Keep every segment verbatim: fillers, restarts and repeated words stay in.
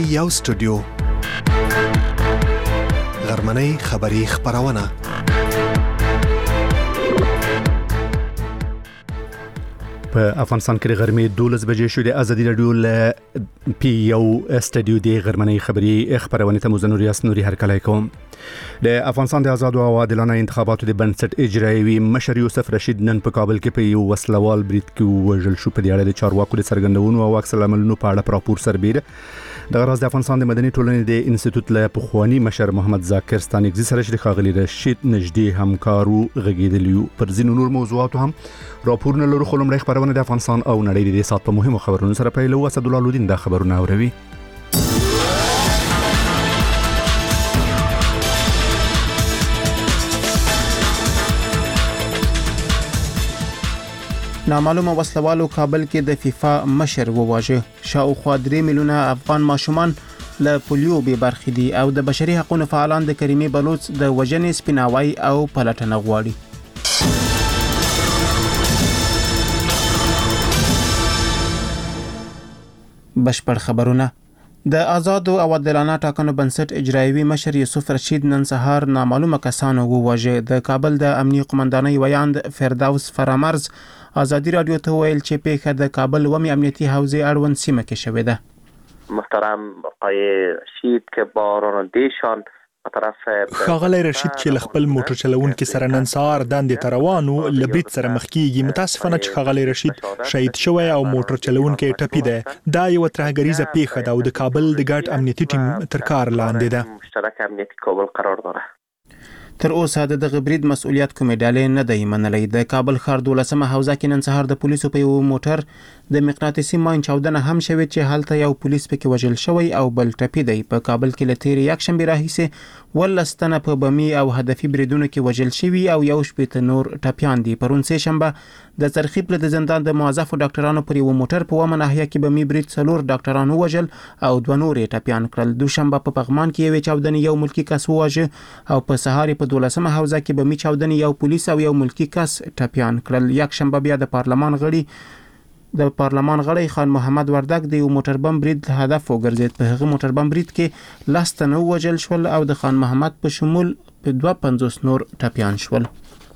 یو سټوډیو غرمنۍ خبری خبرونه په افغانستان کې غرمې دولس بجې شو. د ازادي رادیو ل پی یو سټډیو د غرمنۍ خبری خبرونه ته مزنور یاس نوري هرکلای کوم. د افغانستان د آزاد او عادلانه انتخاباتو د بنسټ اجرایوي مشر یوسف رشید نن په کابل کې په یو وسلوال برید کې وژل شو. په دې اړه د چارواکو د څرګندونو او عکس العملونو په اړه راپور سربېره د غراز د افغانستان د مدني ټولنې د انسټیټیوټ له پخوانی مشر محمد ذاکر ستانکزي سره شریک خاغلی رشید نږدې همکارو غږیدلیو. پر ځینو نور موضوعاتو هم راپورونه لرو. خو لمړی خبرونه د افغانستان او نړۍ د سات په مهمو خبرونو سره پیلو. اسد الله لودین د خبرونه اوروي. نامعلومه وسلوالو کابل کې د فیفا مشر وواژه. شاوخوا درې میلیونه افغان ماشومان له پولیو بې برخې دي او د بشري حقوقو فعالان د کریمي بلوچ د وژنې سپیناوي او پلټنه غواړي. بشپړ خبرونه. د آزاد او عادلانه ټاکنو بنسټ اجرایوي مشر یوسف رشید نن سهار نامعلومه کسانو وواژه. د کابل د امنیي قومندانۍ ویاند فردوس فرامرز آزادی رادیو ته ویل چې پیښه د کابل ومي امنیتي حوزې اړوند سیمه کې شوې ده. محترم آقای رشید که با رانندهشان طرف خاغلی رشید چې خپل موټر چلوونکي سره نن سهار دندې ته روانو لبریت سره مخ کیږي. متاسفانه چې خاغلی رشید شهید شوی او موټر چلوونکی ټپي ده. دا یو ترهګریزه پیښه ده او د کابل د ګډ امنیتي ټیم تر کار لاندې ده. مشترک امنیتي کابل قرار داره. تر اوسه د دغه برید مسؤلیت کومې ډلې نه دی منلی. د کابل ښار دولسمه حوزه کې نن سهار د پولیسو په یو موټر د مقناطیسي ماین چاودنه هم شوې چې هلته یو پولیس پکې وژل شوی او بل ټپي دی. په کابل کې له تیرې یکشنبې راهیسې ولس تنه په بمي او هدفي بریدونو کې وژل شوي او یو شپېته نور ټپیان دي. پرون سه شنبه د څرخي پل د زندان د موظفو ډاکټرانو پر یو موټر په ومه ناحیه کې بمي برید څلور ډاکټران وژل او دوه نور ټپیان کړل. دوشنبه په پغمان کې یو چاودنې یو ملکی کس وواژه او په سهار په دولسمه حوزه کې بمي چاودنې یو پولیس او یو ملکی کس ټپیان کړل. یک شنبه بیا د پارلمان غړي د پارلمان غړی خان محمد وردګ د یو موټر بم برید هدف وګرځید. په هغه موټر بم برید کې لاس تنه وژل شول او د خان محمد په شمول په دوه پنځوس نور ټپیان شول.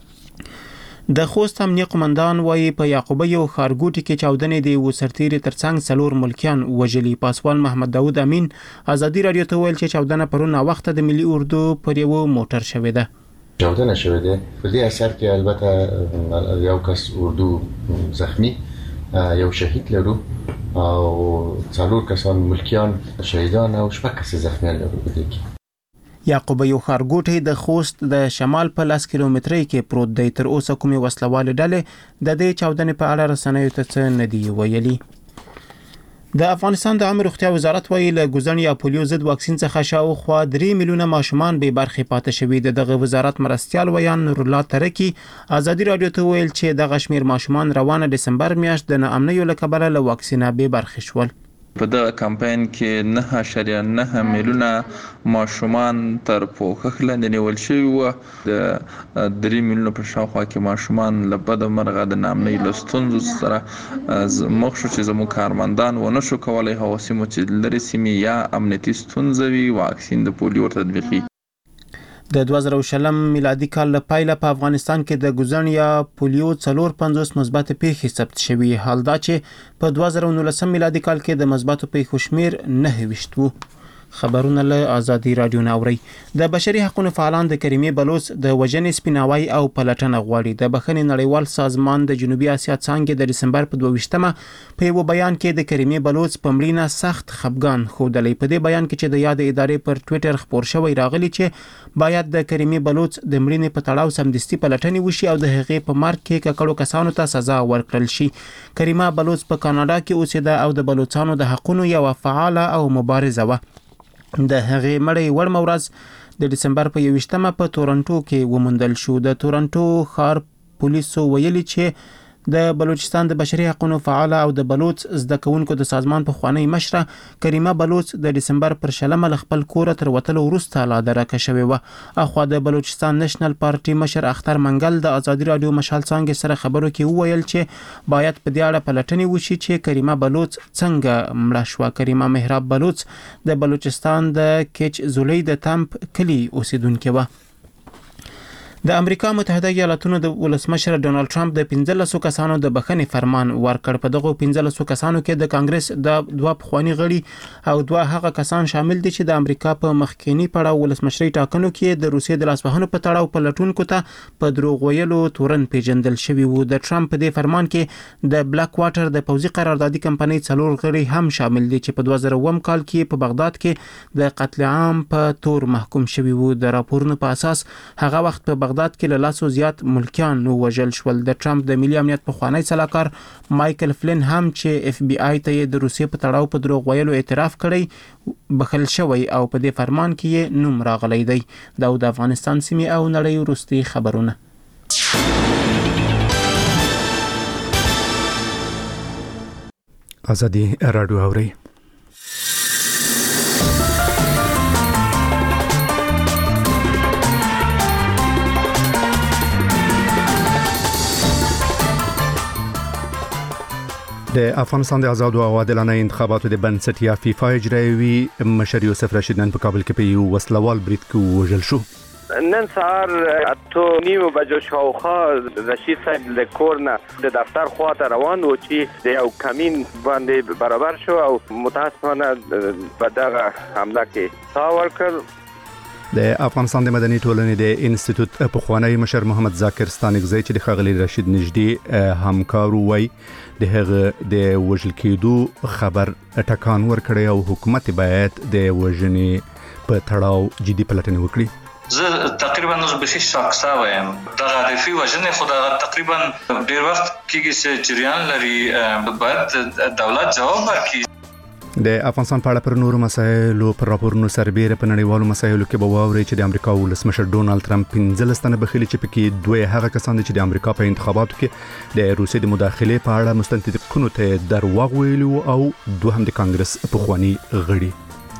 د خوست امنیه قومندان وایي په یعقوبیو ښارګوټي کې چاودنې د یو سرتیري ترڅنګ څلور ملکیان وژلي. پاسوال محمد داود امین آزادی رادیو ته ویل چې چاودنه پرون وخت د ملي اردو پر یو موټر شوې ده. چاودنه شوې ده. په دې اثر کې البته یو کس اردو زخمی، یو شهید لرو او څلور کسان ملکیان شهیدان او شپږ کس زخمیان لرو. په دې کې یعقوبیو ښارګوټی د خوست د شمال په لس کیلومترۍ کې پروت دی. تر اوسه کومې وسلوالې ډلې د دې چاودنې په اړه رسنیو ته څه نه دي ویلي. د افغانستان د عامه روغتیا وزارت ویلي له ګوزن یا پولیو ضد واکسین څخه شاوخوا درې میلیونه ماشومان بې برخې پاتې شوي. د دغه وزارت مرستیال ویان نور الله ترکی آزادی رادیو ته ویل چې دغه شمیر ماشومان روانه دسمبر میاشت د ناامنیو له کبله له واکسینه بې برخې شول. په دغه کمپاین کې نه اعشاریه نه میلیونه ماشومان تر پوښښ لاندې نیول شوي وو. د درې میلیونه په شاوخوا کې ماشومان له بده مرغه د ناامنۍ له ستونزو سره مخ شو چې زموږ کارمندان ونه شو کولی هغو سیمو چې لرې سیمې یا امنیتي ستونزه وي واکسین د پولیو تطبیقي. د دوه زره شلم میلادي کال له پیله په افغانستان کې د ګوزن یا پولیو څلور پنځوس مثبت پیښې ثبت شوي. حال دا چې په دوه زره نولسم میلادي کال کې د مثبتو پیښو شمیر نهه ویشت وو. خبرونه له آزادی رادیو نه اوري. د بشري حقوقو فعالان د کریمي بلوچ د وژنې سپیناوي او پلټنه غواړي. د بخښنې نړیوال سازمان د جنوبي اسیا څانګې د دسمبر په دوه ویشتمه په یو بیان کې د کریمي بلوچ په مړینه سخت خفګان ښودلی. په دې بیان کې چې د یاد ادارې پر ټویټر خپور شوی راغلی چې باید د کریمي بلوچ د مړینې په تړاو سمدستي پلټنې وشي او د هغې په مرګ کې ککړو کسانو ته سزا ورکړل شي. کریمه بلوچ په کاناډا کې اوسېده او د بلوچانو د حقونو یو فعاله او مبارزه وه. د هغې مړی وړمه ورځ د دسمبر په یوویشتمه په تورنټو کې وموندل شو. د تورنټو ښار پولیسو ویلي چې د بلوچستان د بشري حقوقو فعال او د بلوچ زده کوونکو د سازمان په خوانی مشره کریمه بلوچ د دسمبر پر شلمه خپل کور تر وتلو وروسته لا درکه شوې و. اخو د بلوچستان نېشنل پارټي مشر اختر منګل د ازادي رادیو مشال څنګه سره خبرو کې وویل چې باید په دې اړه پلټنې وشي چې کریمه بلوچ څنګه مړه شو. کریمه مهراب بلوچ د بلوچستان د کچ زولۍ د تمپ کلی اوسیدونکې و. د امریکا متحده ایالاتونو د ولسمشر ډونالد ټرمپ د پنځلسو کسانو د بخښنې فرمان ورکړ. په دغه پنځلسو کسانو کې د کانګرس د دوه پخوانی غړي او دوه هغه کسان شامل دي چې د امریکا په مخکینی پړاو ولسمشري ټاکنو کې د روسیې د لاسوهنو په تړاو پلټونکو ته په دروغ ویلو تورن پیژندل شوی وو. د ټرمپ په دې فرمان کې د بلاک واټر د پوځي قراردادي کمپنۍ څلور غړي هم شامل دي چې په دوه زره اووه کال کې په بغداد کې د قتل عام په تور محکوم شوی وو. د راپورونو په اساس هغه وخت په بغداد کې له لاسو زیات ملکیان وژل شول. د ټرمپ د ملي امنیت په خوانی صلاحکار مایکل فلین هم چې اف بی آی ته د روسیې په تړاو په دروغ ویلو اعتراف کړی بخل شوی او په دې فرمان کې یې نوم راغلی دی. دا د افغانستان سیمې او نړۍ وروستي خبرونه. ازادي رادیو اوري. د افغانستان د آزاد او عادلانه انتخاباتو د بنسټ یا فیفا اجرایوي مشر یوسف رشید نن په کابل کې په یو وسلوال برید کې وژل شو. نن سهار اتو نیمو بجو شاوخوا رشید صاحب له کورنه د دفتر خواته روان و چې د یو کمین باندې برابر شو او متاسفانه په دغه حمله کې سا ورکړ. د افغانستان د مدني ټولنې د انسټیټیوټ په خوانی مشر محمد ذاکر ستانکزی چې د خغلی رشید نږدې همکار وای د هغه د وژل کېدو خبر ټکان ورکړی او حکومت باید د وژنې په تړاو جدي پلټنه وکړي. زه تقریبا نو به شي شخصا وایم دا غریفي وژنې خو دا تقریبا ډیر وخت کېږي چې جریان لري باید دولت جواب ورکړي. د افغانستان په اړه پر نورو مسایلو پر راپورونو سربېره په نړیوالو مسایلو کې به واوري چې د امریکا ولسمشر ډونالد ټرمپ پنځلس تنه بخیلي چې پکې دوه هغه کسان دي چې د امریکا په انتخاباتو کې د روسیې د مداخلې په اړه مستندقونو ته درواغ ویلي او دوهم د کانګرس پخوانی غړي.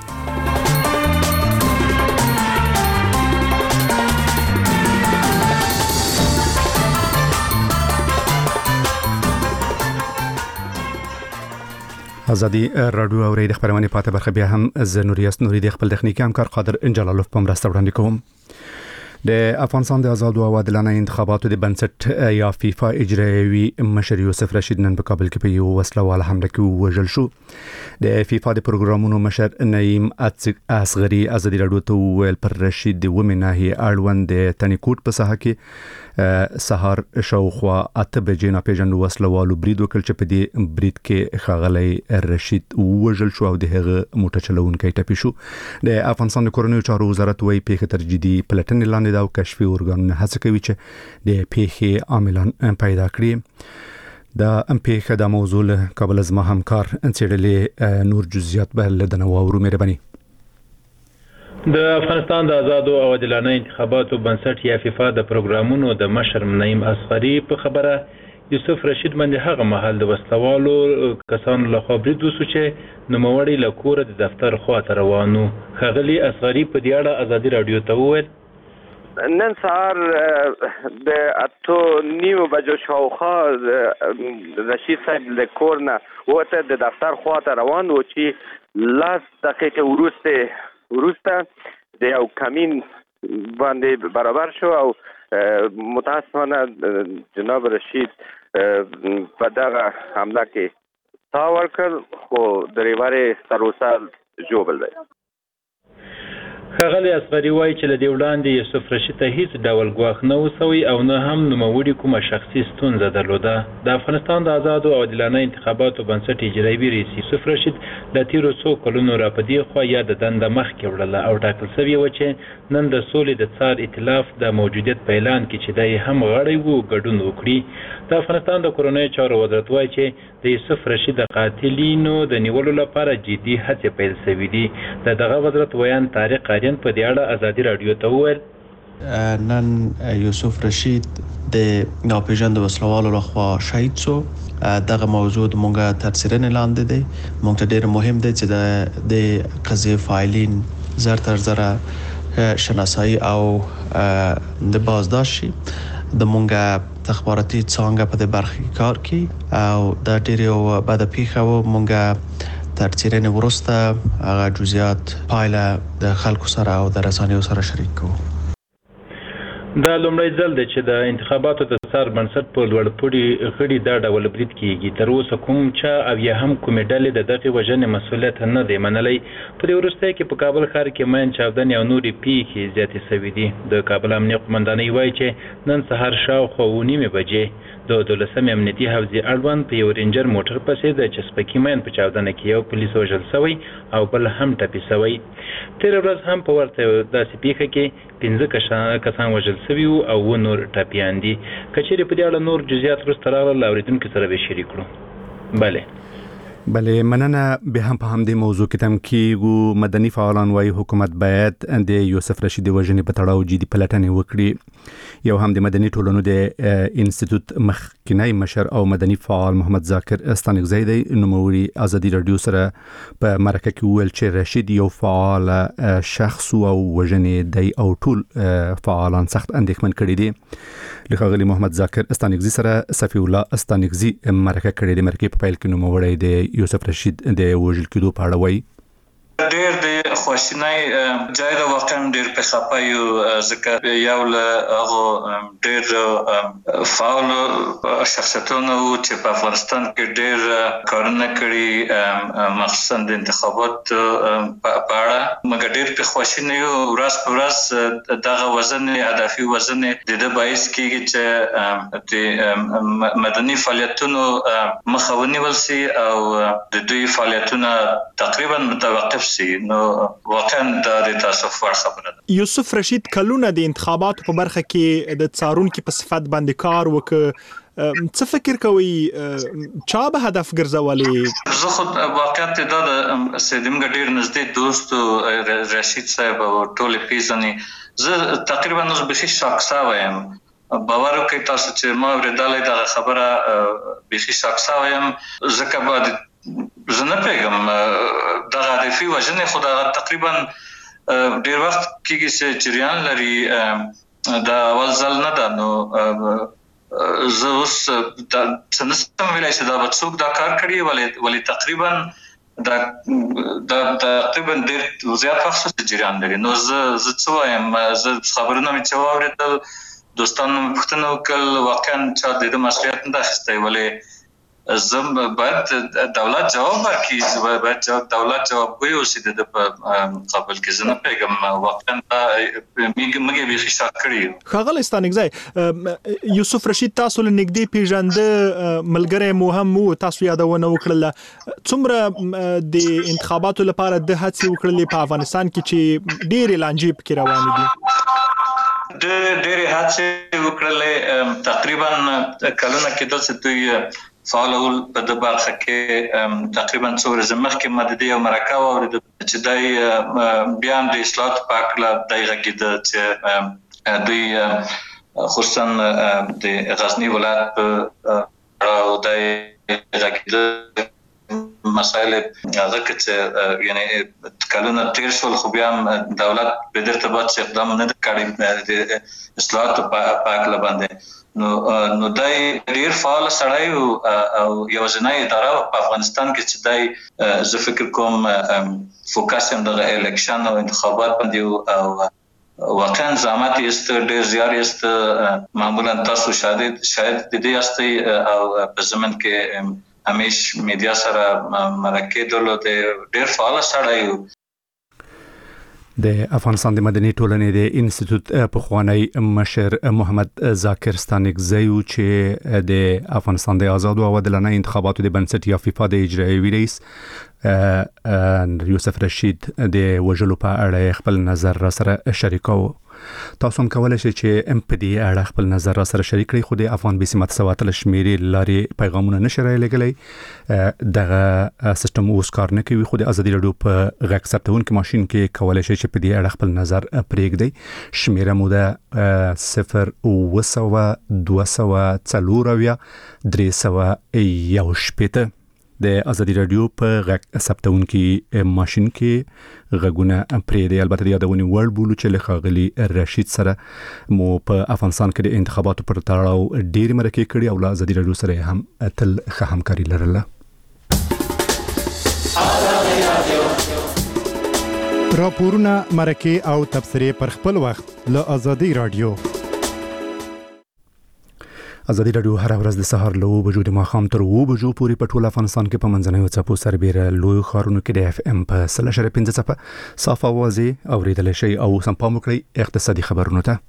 ازادي رادیو اوري د خبرونه پاته برخه بیا هم ز نوریاس نوري د خپل تخنیکی همکار قادر انجلالوف په مرسته وړاندې کوم. د افغانستان د آزاد او عادلانه انتخاباتو د بنسټ یا فیفا اجرایوي مشر یوسف رشید نن په کابل کې په یو وسلوال حمله کې وژل شو. د فیفا د پروګرامونو مشر نعیم اصغری ازادي رادیو ته ویل پر رشید د ومنه اړوند د تنیکوټ په ساحه کې سهار شاوخوا اته بجې نه پیژنو وسلوالو برید وکړ چې په دې برید کې خغلی رشید وژل شو او د هغه موټر چلوونکی ټپي شو. د افغانستان د کورنیو چارو وزارت وايي پیښه تر جدي پلټنې لاندې دا او کشفي ارګانونه هڅه کوي چې د پیښې عاملان پیدا کړي. دا ام پیښه د موضوع له کابل از ما همکار انڅړلې نور جزئیات به لدنه واورو مهرباني. د افغانستان د آزاد او عادلانه انتخاباتو بنسټ یا فیفا د پروګرامونو د مشر نعیم اصغری په خبره یوسف رشید باندې هغه محل د وسلوالو کسانو له خوا برید وسو چې نوموړی له کوره د دفتر خواته روانو. خغلی اصغری په دې اړه ازادي رادیو ته وویل نن سهار د اتو نیمو بجو شاوخوا رشید صاحب له کورنه وته د دفتر خواته روان و چې لاس دقیقه وروسته وروسته د یو کمین باندې برابر شو او متاسفانه جناب رشید په دغه حمله کې سا ورکړ خو درېوارې تر اوسه ژوبل دی. خغلی اصغری وایي چې له دې وړاندې یوسف رشید ته هیڅ ډول ګواښ نه وسوی او نه هم نوموړي کومه شخصي ستونزه درلوده. د افغانستان د آزاد او عادلانه انتخاباتو بنسټ اجرایوي رئیس یوسف رشید د تیرو څو کلونو را په دې خوا یا د دنده مخکې وړله او ټاکل شوې وه چې نن د سولې د څار ائتلاف د موجودیت په اعلان کې چې دی هم غړی و ګډون وکړي. د افغانستان د کورنیو چارو وزارت وایي چې د یوسف رشید د قاتلینو د نیولو لپاره جدي هڅې پیل شوې دي. د دغه وزارت ویان طارق قاریان په دې اړه ازادي رادیو ته وویل نن یوسف رشید د ناپېژاندو وسلوالو لخوا شهید شو. دغه موضوع مونږه تر څیړنې لاندې دی. مونږ ته ډېر مهم دی چې د قضیې فاعلین زر تر زره شناسایی او د بازداشت شي. د مونږه تخباراتي څانګه په دې برخه کار کوي او دا ډېر یو بده پیښه و. مونږه تر څیړنې وروسته هغه جزئیات پایله د خلکو سره او د رسنیو سره شریک کوو. دا لومړی ځل دی چې د انتخاباتو د څار بنسټ په لوړ پوړي غړي دا ډول برید کیږي. تر اوسه کوم چا او یا هم کومې ډلې د دغې وژنې مسؤلیت نه دی منلی. په دې وروستیو کې په کابل ښار کې مین چاودنې او نورې پیښې زیاتې سوي دي. د کابل امنیه قمندانۍ وایي چې نن سهار شاوخوا اوه نیمې بجې د دولسمې امنیتي حوزې اړوند په یو رینجر موټر پسې د چسپکي مین په چاودنه کې یو پولیس وژل سوی او بل هم ټپي سوی. تېره ورځ هم په ورته داسې پیښه کې پنځه کسان وژل سوي وو او اووه نور ټپیان دي. که چیرې په دې اړه نور جزئیات وروسته راغلل اورېدونکو سره به شریک کړو. بله بله مننه. به هم په همدې موضوع کې تم کېږو. مدني فعالان وایي حکومت باید د یوسف رشید وژنې په تړاو جدي پلټنې وکړي. یو هم د مدني ټولنو د انسټیټیوټ مخکینی مشر او مدني فعال محمد ذاکر استانکزی دی نوموړي ازادي رادیو سره په مرکه کې وویل چې رشید یو فعال شخص او وژنې دی او ټول فعالان سخت اندېښمن کړي دي. ښاغلي محمد ذاکر استانکزی سره صفی الله استانکزی مرکه کړې د مرکې په پیل کې نوموړی د یوسف رشید د وژل کېدو په اړه وایي. ډېر د خواشینۍ ځای د واقعا ډېر په خپه یو ځکه یو له هغو ډېر فعالو شخصیتونو چې په افغانستان کې ډېر کارونه کړي مخصوصا د انتخاباتو په اړه. مګر ډېر په خواشینۍ یو ورځ په ورځ دغه وزن هدفي وزن د دې باعث کېږي چې د مدني فعالیتونو مخه ونیول شي او د دوی فعالیتونه تقریبا متوقف نو واقعا دا د تاسف ور خبره ده. یوسف رشید کلونه د انتخاباتو په برخه کې د څارونکو په صفت باندې کار وکړ. څه فکر کوي چا به هدف ګرځولې؟ زه خود واقعا دا د سیدم ډیر نږدې دوست رشید صاحب او ټول پیژنې زه تقریبا نو به شخصا وایم. باور وکړئ تاسو چې ما ورېدلې دا خبره به شخصا وایم ځکه بعد زه نه پیغام دغه هدفي وژنې خو دا تقریبا ډېر وخت کېږي چې جریان لري. دا اول ځل نه ده. نو زه اوس څه نشم ویلی چې دا به څوک دا کار کړي ولې تقریبا دا تقریبا ډېر زیات وخت جریان لري. نو زه زه څه وایم زه خبرونه مې چې واورېدل دوستانو مې پوښتنه وکړل واقعا چا د دې مسؤلیت نه ده اخیستی ولې زم باید دولت جواب ورکړي. باید دولت جواب وي او چې د قبل کې زنه پیغام واقعا میګه به شک کړی. ښاغلی استانکزی یوسف رشید تاسو له نږدې پیژنده ملګری مو هم وو تاسو یادونه وکړله. څومره د انتخاباتو لپاره د هڅې وکړلې په افغانستان کې چې ډېرې لانجې پکې روانې دي؟ د ډېرې هڅې وکړلې تقریبا کلونه کېدل چې دوی فعالول په د برخه کې تقریبا څو ورځې مخکې ما د دې یو مرکه واورېده چې دی بیا هم د اصلاحاتو په هکله دی غږېده چې دوی خصوصا د غزني ولایت په اړه دی غږېده مسایل هغه کې چې یعنی کلونه تیر شول خو بیا هم دولت به درته باید اقدام نه کړی د اصلاحاتو په هکله باندې. نو نو دای ډیر فعال سړی او یو ځنای اداره په افغانستان کې چې دای زه فکر کوم فوکس هم د الیکشن او انتخابات باندې او واقعا زحمت یې ډیر زیات است. معمولا تاسو شاید شاید د دې است او په زمن کې همیش میډیا سره مرکه درلوده ډیر فعال سړی. د افغانستان د مدني ټولنې د انسټیټیوټ پخوانی مشر محمد ذاکر استانکزی چې د افغانستان د آزادو او عادلانه انتخاباتو د بنسټ یا فیفا د اجرایوي رئیس یوسف رشید د وژلو په اړه خپل نظر را سره شریکاو. تاسو هم کولای شئ چې ام پی ډي اړه خپل نظر را سره شریک کړئ. خو د افغان بي سي متسوات لشمیرې لارې پیغامونه نشره لګلې دغه سیستم اوس کار نه کوي. خو د ازادي رادیو په غږ ثبتونکو ماشين کې کولای شئ چې په دې اړه خپل نظر پرېږدئ. شمیره مو ده صفر اوه سوه دوه سوه څلور اویا درې سوه یو شپېته. د ازادي رادیو په غږ ثبتونکو ماشين کې غږونه پرېږدئ. البته د یادونې وړ بولو چې له ښاغلي رشید سره مو په افغانستان کې د انتخاباتو پر تړاو ډېرې مرکې کړي او له ازادي رادیو سره هم تل ښه همکاري لرله. راپورونه، مرکې او تبصرې پر خپل وخت له ازادي رادیو. ازادي رادیو هر ورځ د سهار له اوه بجو د ماښام تر اوه بجو پورې په ټول افغانستان کې په منځنیو څپو سربېره لویو ښارونو کې د اف ام په سل اشاریه پنځه څپه صاف اوازې اورېدلی شئ. او سم پام وکړئ اقتصادي خبرونو ته.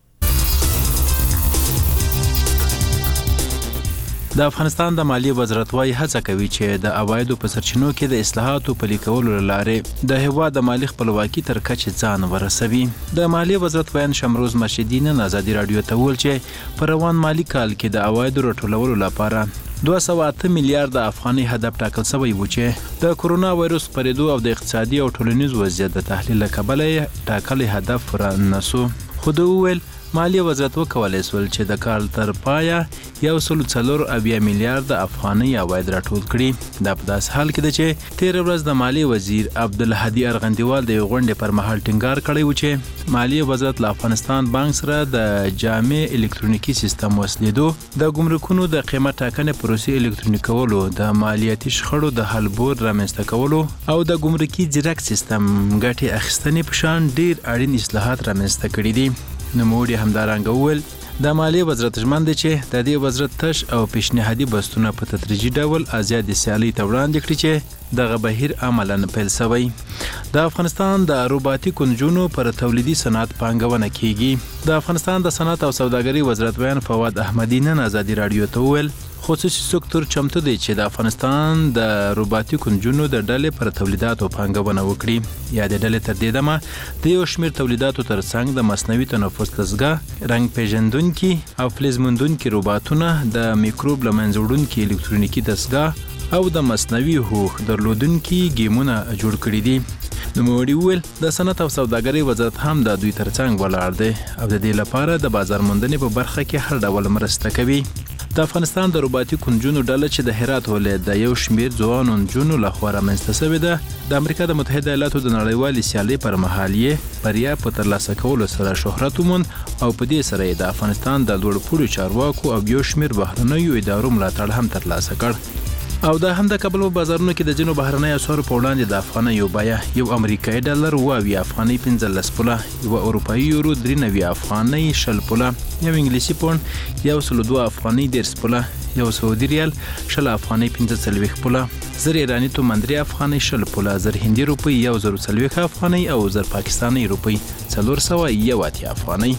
د افغانستان د مالیې وزارت وايي هڅه کوي چې د عوایدو په سرچینو کې د اصلاحاتو پلي کولو لارې د هیواد د مالی خپلواکي تر کچې ځان ورسوي. د مالیې وزارت ویان شمروز مرشدي نن ازادي رادیو ته وویل چې په روان مالی کال کې د عوایدو راټولولو لپاره دوه سوه اته میلیارډ افغاني هدف ټاکل شوی و چې د کرونا وایروس خپرېدو او د اقتصادي او ټولنیز وضعیت د تحلیل له کبله ټاکلي هدف را نسو. خو د وویل مالیه وزارت وکولای سول چې د کال تر پایه یو سل څلور اویا میلیارډ افغاني عواید راټول کړي. دا په داس حال کې ده چې تیر ورځ د مالیې وزیر عبدالهادي ارغندیوال د غونډې پر مهال ټینګار کړی و چې مالیې وزارت له افغانستان بانک سره د جامع الکترونیکی سیستم وصلېدو، د ګمرکونو د قیمت ټاکنې پروسې الکترونیکولو، د مالیاتي شخړو د حل بورډ رامنځته کولو او د ګمرکي ځیرک سیستم ګټې اخیستنې په شان ډیر اړین اصلاحات رامنځته کړي دي. نوموړي همدارنګه وویل د مالیې وزارت ژمن دی چې د دې وزارت تش او پیشنهادي بستونه په تدریجي ډول ازادي سیالي ته وړاندې کړي چې دغه بهیر عملاً پیل شوی. د افغانستان د روباتیک نجونو پر تولیدي صنعت پانګونه کیږي. د افغانستان د صنعت او سوداګرۍ وزارت ویان فواد احمدی نن ازادي رادیو ته وویل خصوصي سکتور چمتو دی چې د افغانستان د روباتیک نجونو د ډلې پر تولیداتو پانګونه وکړي. یا د ډلې تر دې دمه د یو شمېر تولیداتو ترڅنګ د مصنوعي تنفس دستګاه، رنګ پیژندونکي او فلز موندونکي روباتونه، د میکروب له منځه وړونکي الکترونیکي دستګاه او د مصنوعي هوښ درلودونکي ګیمونه جوړ کړي دي. نوموړي وویل د صنعت او سوداګرۍ وزارت هم د دوی ترڅنګ ولاړ دی او د دې لپاره د بازار موندنې په برخه کې هر ډول مرسته کوي. د افغانستان د روباتیک نجونو ډله چې د هرات ولایت د یو شمېر ځوانو نجونو لخوا رامنځته شوې ده، د امریکا د متحده ایالاتو د نړیوالې سیالۍ پر مهال یې بریا په ترلاسه کولو سره شهرت وموند او په دې سره یې د افغانستان د لوړ پوړو چارواکو او یو شمېر بهرنیو ادارو ملاتړ هم ترلاسه کړ. او دا هم د کابل په بازارونو کې د ځینو بهرنۍ اسعارو په وړاندې د افغانۍ یو بیه یو امریکایي ډالر اوه اویا افغانۍ پنځلس پوله، یو اروپایي یورو درې نوي افغانۍ شل پوله، یو انګلیسي پوند یو سل دوه افغانۍ دېرش پوله، یو سعودي ریال شل افغانۍ پنځه څلوېښت پوله، زر ایراني تومان درې افغانۍ شل پوله، زر هندي روپۍ یو زر څلوېښت افغانۍ او زر پاکستاني روپۍ څلور سوه یو اتیا افغانۍ.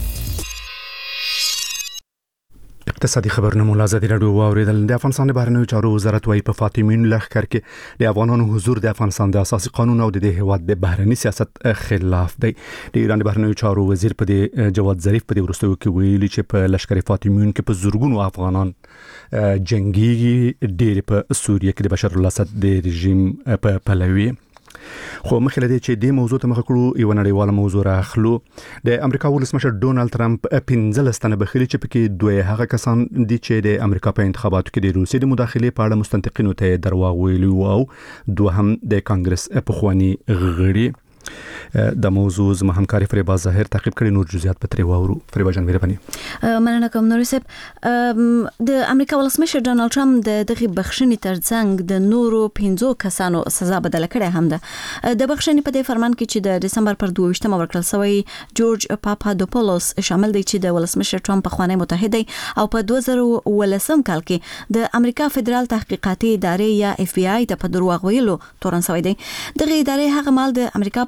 اقتصادي خبرونه مو ازادي رادیو واوریدل. د افغانستان د بهرنیو چارو وزارت وايي په فاطمین لښکر کې د افغانانو حضور د افغانستان د اساسي قانون او د دې هیواد د بهرنی سیاست خلاف دی. د ایران د بهرنیو چارو وزیر په دې جواد ظریف په دې وروستیو کې ویلي چې په لښکر فاطمین کې په زورګونو افغانان جنگي ډېر په سوریه کې د بشار الاسد د رژیم په پلوي. خو مخکې لدی چې د موضوع ته مخ کړو یو نړیواله موضوع راخلو. د امریکا ولسمشر ډونالد ټرمپ پنځلس تنه بخیلي چې پکې دوه هغه کسان دي چې د امریکا په انتخاباتو کې د روسیې د مداخلې په اړه مستنطقینو ته درواغ ویلي او دوهم د کانګرس پخوانی غړي. د موضوع زما همکاري فریبا ظاهر تعقیب کړي. نور جزئیات په تری واورو. فریبا جان مهرباني. مننه کوم نور صاحب. د امریکا ولسمشر ډونالد ټرمپ د دغه بخښنې ترڅنګ د نورو پنځو کسانو سزا بدله کړې هم ده. د بخښنې په دې فرمان کې چې د دسمبر پر دوه ویشتمه ورکړل شوی جورج پاپادوپولوس شامل دی چې د ولسمشر ټرمپ په خوانی متحده او په دوه زره ولسم کال کې د امریکا فدرال تحقیقاتي ادارې یا اف بی آی ته په دروغ ویلو تورن شوی دی. دغه ادارې هغه مال د امریکا په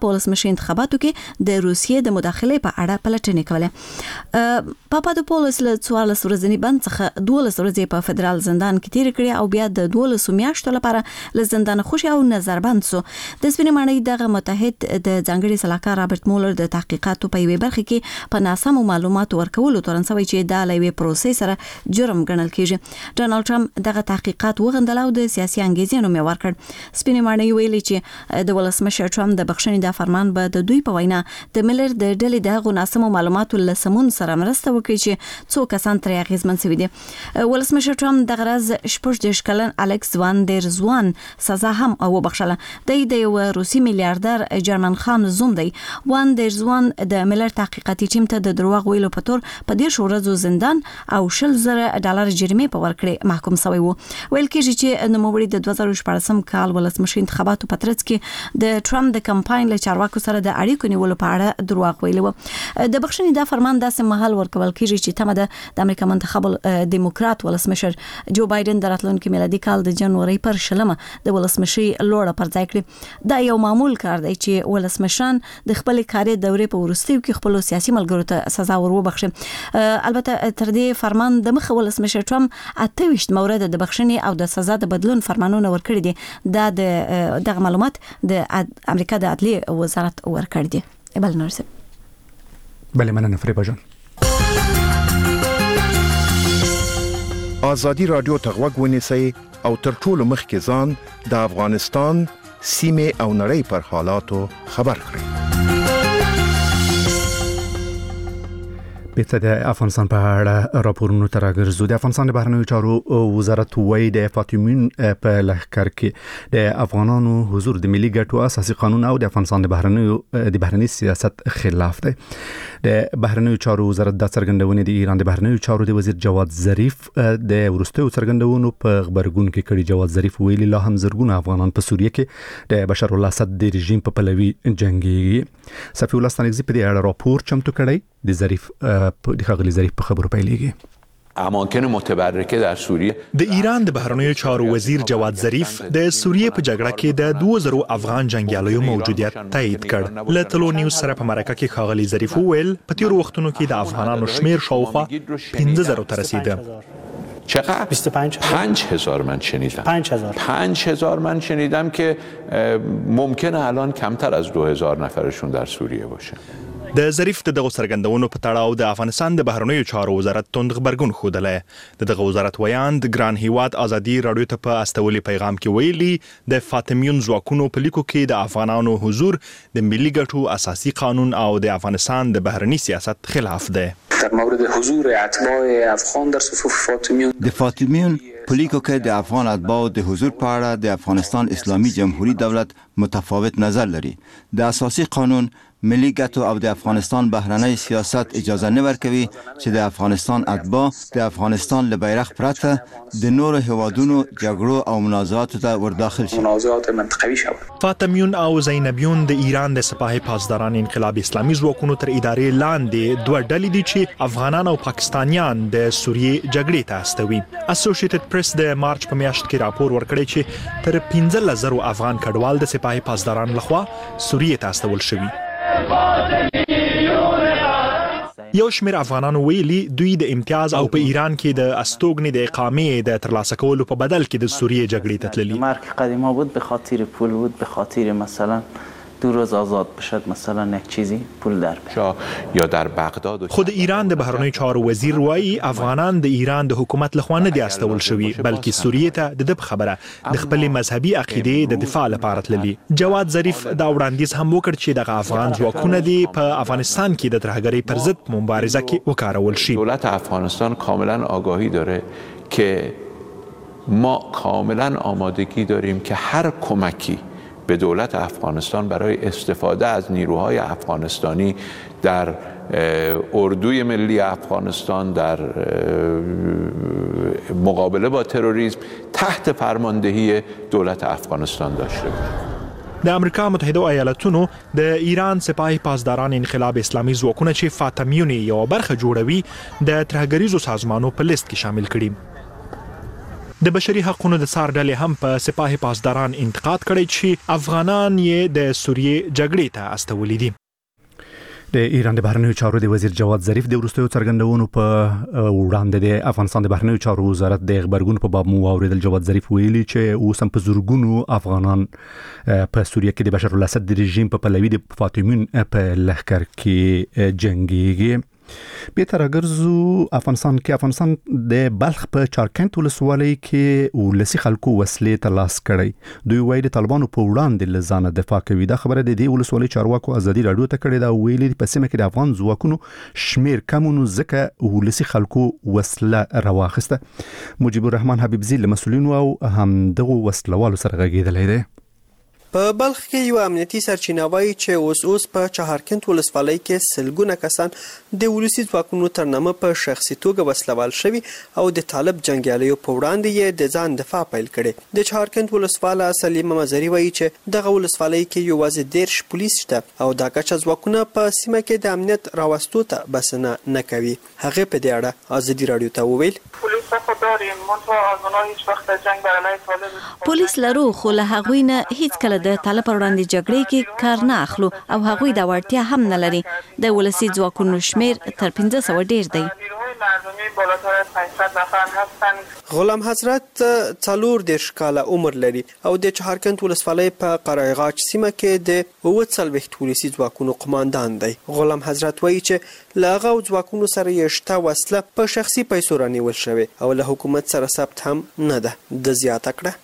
په ولسمشي انتخاباتو کې د روسیې د مداخلې په اړه پلټنې کولې. پاپادوپولوس له څوارلس ورځې بند څخه دولس ورځې په فدرال زندان کې تیر کړې او بیا د دولس میاشتو لپاره له زندان خوشي او نظربند سو. د سپینې ماڼۍ دغه متحد د ځانګړي سلاکار رابرټ مولر د تحقیقاتو په یوې برخه کې په ناسمو معلوماتو ورکولو تورنسوي چې دا لوي پروسې سره جرم ګڼل کیږي. ډونالد ټرمپ دغه تحقیقات وغندل او د سیاسي انګیزې نوم ورکړ. سپینې ماڼۍ ویلي چې د ولسمشر ټرمپ د بخښنې د فرمان به د دوی په وینا د ملر د ډلې د ناسمو معلوماتو له سمون سره مرسته وکړي چې څو کسان تر اغیزمن شوي دي. ولسمشر ټرمپ د غرض شپږ دیرش کلن الکس وان دیر زوان سزا هم وبخښله. د یو روسي میلیارډر جرمن خان زوم دی. وان دیر زوان د ملر تحقیقاتي ټیم ته د دروغ ویلو په تور په دېرش ورځو زندان او شل زره ډالر جریمه په ورکړې محکوم شوی وو. ویل کېږي چې نوموړي د دوه زره شپږم کال ولسمشي انتخاباتو په ترڅ کې د ټرمپ د کمپاین له چارواکو سره د اړیکو نیولو په اړه دروغ ویلي وو. د بخښنې د فرمان داسې مهال ورکول کېږي چې تمه ده د امریکا منتخب دیموکرات ولسمشر جو بایدن د راتلونکي میلادي کال د جنوري پر شلمه د ولسمشي لوړه پر ځای کړي. دا یو معمول کار دی چې ولسمشران د خپل کاري دورې په وروستیو کې خپل سیاسي ملګرو ته سزا وروبخښي. البته تر دې فرمان د مخ ولسمشر ټرمپ اته ویشت مورد د بخښنې او د سزا د بدلون فرمانونه ورکړي دي. دا د دغه معلومات د امریکا د عدلیه وزارت ورکړي دي. بل نرسه بله مننه فریبا جان. آزادی رادیو ته غوږ ونیسئ او تر ټولو مخکې ځان د افغانستان سیمې او نړۍ پر حالاتو خبر کړئ. بیت د افغانستان په اړه راپورونو تر راګرځو. د افغانستان د بهرنیو چارو وزارت وایي د فاطمین په لښکر کې د افغانانو حضور د ملي ګټو اساسي قانون او د افغانستان د بهرنیو د بهرنی سیاست خلاف دی. د بهرنیو چارو وزارت د څرګندونې د ایران د بهرنیو چارو د وزیر جواد ظریف د ورستیو څرګندونو په خبرګون کې کړي. جواد ظریف ویلي لا هم زرګونه افغانان په سوریه کې د بشار الله اسد د رژیم په پلوي جنگي. صفی الله ستانکزی په دې اړه راپور چمتو کړی. د ظریف د خغلی ظریف په خبرو پیلېږي. اماکن متبرکه در سوریه د ایران د بهرنیو چارو وزیر جواد ظریف د سوریه په جګړه کې د دوه زره افغان جنگیالیو موجودیت تایید کړ. له تلو نیوز سره په مرکه کې خغلی ظریف وویل په تیر وختونو کې د افغانانو شمیر شاوخوا پنځه زره ته رسیده. چقدر؟ بیست و پنج پنج هزار من شنیدم. پنج هزار پنج هزار من شنیدم که ممکنه الان کمتر از دو هزار نفرشون در سوریه باشه. د ظریف د دغه څرګندونو په تړاو د افغانستان د بهرنیو چارو وزارت توند خبرګون خوده. د دغه وزارت ویاند ګران هیواد ازادي رادیو ته په استولي پیغام کې ویلي د فاطمیون ځواکونو په لیکو کې د افغانانو حضور د ملي ګټو اساسي قانون او د افغانستان د بهرنی سیاست خلاف دی. در مورد حضور اتباع افغان در صفوف فاطمیون د فاطمیون په لیکو کې د افغان اتباع د حضور په اړه د افغانستان اسلامي جمهوریت دولت متفاوت نظر لري. د اساسي قانون ملي ګټو او د افغانستان بهرنی سیاست اجازه نه ورکوي چې د افغانستان اتباع د افغانستان له بیرغ پرته د نورو هیوادونو جګړو او منازعاتو ته ورداخل شي. منازعات منطقوي شول. فاطمیون او زینبیون د ایران د سپاه پاسداران انقلاب اسلامي ځواکونو تر ادارې لاندې دوه ډلې دي چې افغانان او پاکستانیان د سوریې جګړې ته استوي. اسوسییټډ پریس د مارچ په میاشت کې راپور ورکړی چې تر پنځلس زره افغان کډوال د سپاه پاسداران لخوا سوریې ته استول شوي. یو شمیر افغانانو ویلي دوی د امتیاز او په ایران کې د استوګنې د اقامې د ترلاسه کولو په بدل کې د سوریه جګړې ته تللي. مرگ قدیما بود به خاطر پول بود، به خاطر مثلا دو روز آزاد بشد مثلا یک چیزی پول در بیاد یا در بغداد. خود ایران د بهرنیو چارو وزیر وایي افغانان د ایران د حکومت لخوا نه دي استول شوي بلکې سوریه ته د دب خبره د خپل مذهبي عقیدې د دفاع لپاره تللي. جواد ظریف دا وړاندیز هم وکړ چې دغه افغان ځواکونه دي په افغانستان کې د ترهګرۍ پر ضد مبارزه کې وکارول شي. دولت افغانستان کاملا آگاهی داره که ما کاملا آمادگی داریم که هر کمکی به دولت افغانستان برای استفاده از نیروهای افغانستانی در اردوی ملی افغانستان در مقابله با تروریسم تحت فرماندهی دولت افغانستان داشته باشیم. د امریکا متحده ایالاتونو د ایران سپاه پاسداران انقلاب اسلامي ځواکونه چې فاطمیون یو برخه جوړوي د ترهګریزو سازمانونو په لیست کې شامل کړي. د بشري حقوقو د سار ډلې هم په سپاه پاسداران انتقاد کړی چې افغانان یې د سوریې جګړې ته استولې دي. د ایران د بهرنیو چارو د وزیر جواد ظریف د وروستیو څرګندونو په وړاندې د افغانستان د بهرنیو چارو وزارت د خبرګون په باب مو اوریدل. جواد ظریف ویلي چې اوس هم په زورګونو افغانان په سوریه کې د بشار الاسد د رژیم په پلوي د فاطمین په لښکر کې جنگيږي. به تر اگرزو افغانستان کې افغانستان د بلخ په چارکند ولسوالۍ کې ولسی خلکو وسلې تلاش کړي. دوی وایي د طالبانو په وړاندې لزانه دفاع کوي. دا خبره د دې ولسوالۍ چارواکو ازادي رادیو ته کړې دا ویلي په سیمه کې د افغان ځواکونو شمیر کمونو ځکه ولسی خلکو وسله راواخسته. مجيب الرحمن حبيبزي له مسؤلینو او هم دغه وسلوالو سره غږیدلی دی. په بلخ کې یو امنیتي سرچینه وایي چې اوس اوس په چهارکند ولسوالۍ کې سلګونه کسان د ولسی ځواکونو تر نامه په شخصي توګه وسلوال شوي او د طالب جنگیالیو په وړاندې یې د ځان دفاع پیل کړي. د چهارکند ولسواله سلیمه مزری وایي چې دغه ولسوالۍ کې یوازې دیرش پولیس شته او دا کچه ځواکونه په سیمه کې د امنیت راوستو ته بسنه نه کوي. هغه په دې اړه ازادي رادیو ته وویل پولیس لرو خو له هغوی نه هیڅ کله د طالب پر وړاندې جګړې کې کار نه اخلو او هغوی دا وړتیا هم نه لري. د ولسی ځواکونو شمیر تر پنځه سوه ډیر دی. غلام حضرت څلور دیرش کاله عمر لري او د چهارکند ولسوالۍ په قرایغاچ سیمه کې د اووه څلوېښت ولسي ځواکونو قماندان دی. غلام حضرت وایي چې له هغه ځواکونو سره یې شته وسله په شخصي پیسو رانیول شوې او له حکومت سره ثبت هم نه ده. د زیاته کړه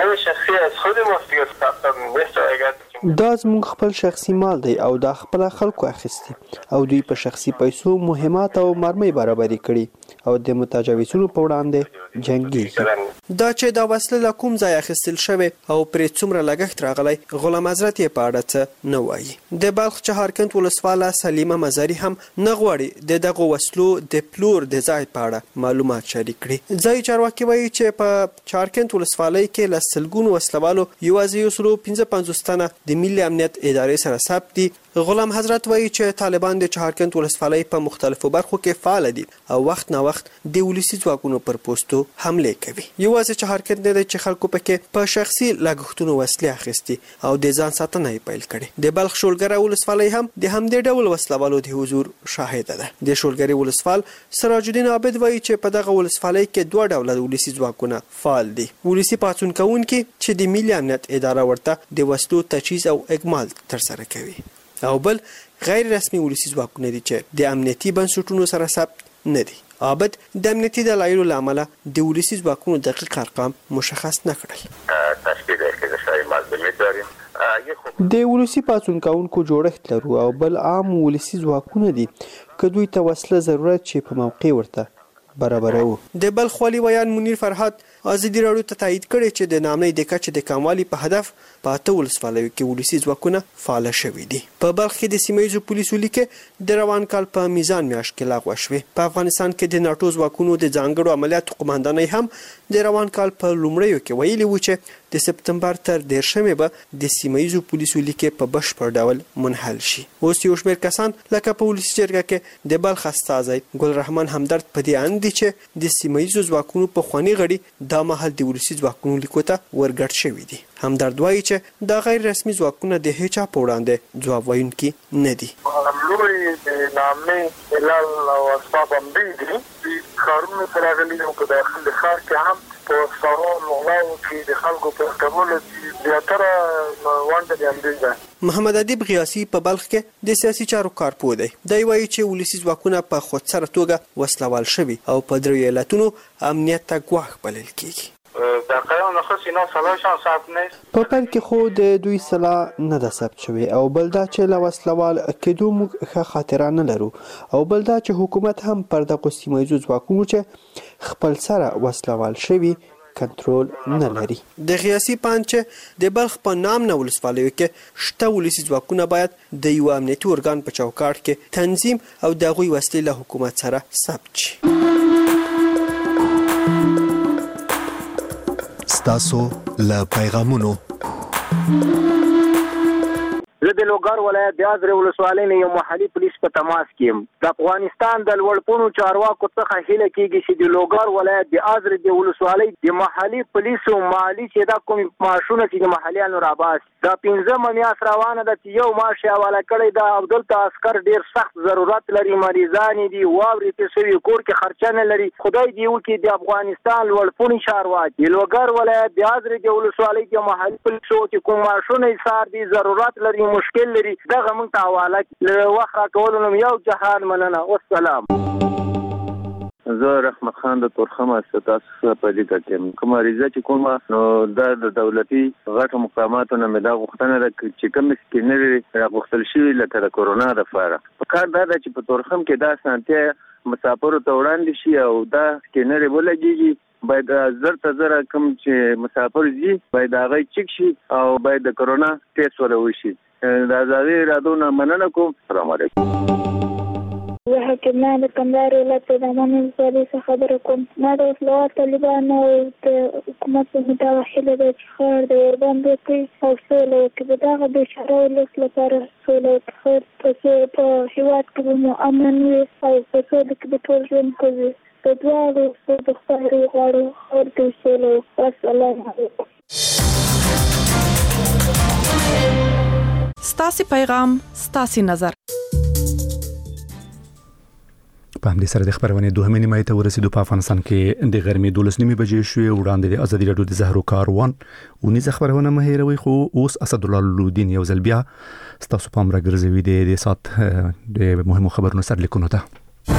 دا زموږ خپل شخصي مال دی او دا خپل خلکو اخیستی او دوی په شخصي پیسو مهمات او مرمۍ برابري کړي او د متجاوزونو په وړاندې جنگيږي. دا چې دا وسله له کوم ځای اخیستل شوی او پرې څومره لګښت راغلی غلام حضرت یې په اړه څه نه وایي. د بلخ چهارکند ولسواله سلیمه مزری هم نه غواړي د دغه وسلو د پلور د ځای په اړه معلومات شریک کړي. ځای چارواکي وایي چې په چهارکند ولسوالۍ کې له سلګونو وسلوالو یوازې یو سلو پنځه پنځوس تنه د ملي امنیت ادارې سره ثبت دي. غلام حضرت وایي چې طالبان د چهارکند ولسوالۍ په مختلفو برخو کې فعال دي او وخت نه وخت د ولسی ځواکونو پر پوسټو حمله کوي. یوازې چهارکند نه دی چې خلکو پکې په شخصي لګښتونو وسلې اخیستي او د ځان ساتنه یې پیل کړي. د بلخ شولګره ولسوالۍ هم د همدې ډول وسلوالو د حضور شاهد ده. د شولګری ولسوال سراج الدین عابد وایي چې په دغه ولسوالۍ کې دوه ډوله ولسی ځواکونه فعال دي. ولسی پاتون کوونکي چې د ملي امنیت اداره ورته د وسلو تجهیز او اکمال ترسره کوي او بل غیر رسمي ولسی ځواکونه دي چې د امنیتي بنسټونو سره ثبت نه دي. عابد د امنیتي دلایلو له امله د ولسی ځواکونو دقیق ارقام مشخص نه کړل. د ولسی پاتون کوونکو جوړښت لرو او بل عام ولسی ځواکونه دي که دوی ته وسله ضرورت چې په موقع ورته برابرو. د بلخ والي ویان منیر فرحات ازادي رادیو ته تایید کړی چې د نامنۍ د کچې د کموالي په هدف په اته ولسوالیو کې ولسی ځواکونه فعال شوي دي. په بلخ کې د سیمه ییزو پولیسو لیکه د روان کال په میزان میاشت کې لغوه شوې. په افغانستان کې د ناټو ځواکونو د ځانګړو عملیاتو قماندانۍ هم د روان کال په لومړیو کې ویلي و چې د سپتمبر تر دیرشمې به د سیمه ییزو پولیسو لیکه په بشپړ ډول منحل شي. اوس یو شمېر کسان لکه په ولسي جرګه کې د بلخ استازی ګل رحمان همدرد په دې اند دي چې د سیمه ییزو ځواکونو په خواني غړي دا مهال د ولسي ځواکونو لیکو ته ورګډ شوي دي. همدرد وایي چې دا غیر رسمي ځواکونه د هیچا په وړاندې ځواب ویونکي نه دي. لوی د نامې اعلان او اسباب هم دي کارونه سره غلي او په داخل ښار کې هم په سوال او کې د خلکو په کولو چې زیاتره وانډه دي هم دي. محمد ادیب غیاسی په بلخ کې د سیاسي چارو کارپوه دی. دی وایي چې ولسي ځواکونه په خودسره توګه وسلوال شوي او په درې ایالتونو امنیت ته ګواښ بلل کیږي. در قیام نخست اینا سلاحشان ثبت نیست. په پیل کې خو د دوی سلاح نه ده ثبت شوی او بل دا چې له وسلوال کېدو موږ ښه خاطره نه لرو او بل دا چې حکومت هم پر دغو سیمه ییزو ځواکونو چې خپل سره وسلوال شوي کنټرول نه لري. د غیاسی پانچ د بلخ په نام نه ولسوالیو کې شته ولسي ځواکونه باید د یو امنیتي ارګان په چوکاټ کې تنظیم او د هغوی وسلې له حکومت سره ثبت شي. ستاسو له پیغامونو زه زه د لوګر ولایت د ازرې ولسوالۍ نه یو محلي پولیس په تماس کې یم. د افغانستان د لوړپوړو چارواکو څخه هیله کیږي چې د لوګر ولایت د ازرې د ولسوالۍ د محلي پولیسو مالی چې دا کوم معاشونه چې د محلیانو راباس دا پنځمه میاشت روانه ده چې یو معاش یې حواله کړی ده او دلته عسکر ډېر سخت ضرورت لري، مریضان دي، واورې ته سوي، کور کې خرچه نه لري. خدای دې وکړي د افغانستان لوړپوړي چارواکي د لوګر ولایت د ازرې د ولسوالۍ د محلي پولیسو چې کوم معاشونه یې سار دي، ضرورت لري، مشکل لري، دغه موږ ته حواله کړي. وخت راکولو نوم یو جهان مننه. والسلام. زه رحمت خان د تورخم استاسو په دې کې کوم ریزه چې کومه نو د دولتي غټو مقاماتو نه مې دا غوښتنه ده چې کوم سکینر راغوښتل شي لکه د کورونا لپاره. په کار دا ده چې په تورخم کې دا سانتي مسافرو ته وړاندې شي او دا سکینر ولګيږي. باید زر ته زر کوم چې مسافر زی باید هغه چک شي او باید د کورونا ټیسټ ولوشي. دا زاوی رادونه مننه کوم. السلام علیکم. زه حکیمه د کندهار ولایت د دامن ولسوالۍ څخه خبره کوم. ما د وسلوال طالبانو د حکومت په مدعا هیله ده چې ښار د ورباندې وکړي او سوله وکړي. د دغه بېچاره ولس لپاره سوله وکړي په څو په هېواد کې به مو امن وي او په سوله کې به ټول ژوند کوي. د دواړو څو د خدای غواړو ښار کې سوله وکړي. السلام علیکم. ستاسې پیغام ستاسې نظر. په همدې سره د خبرونې دوهمې نیمایي ته ورسېدو. په افغانستان کې د غرمې دولس نیمې بجې شوې. وړاندې د ازادي راډیو د زهرو کاروان ونیزه خبرونه مه هېروئ. خو اوس اسدالله لودین یو ځل بیا ستاسو پام راګرځوي د دې ساعت د مهمو خبرونو سرلیکونو ته.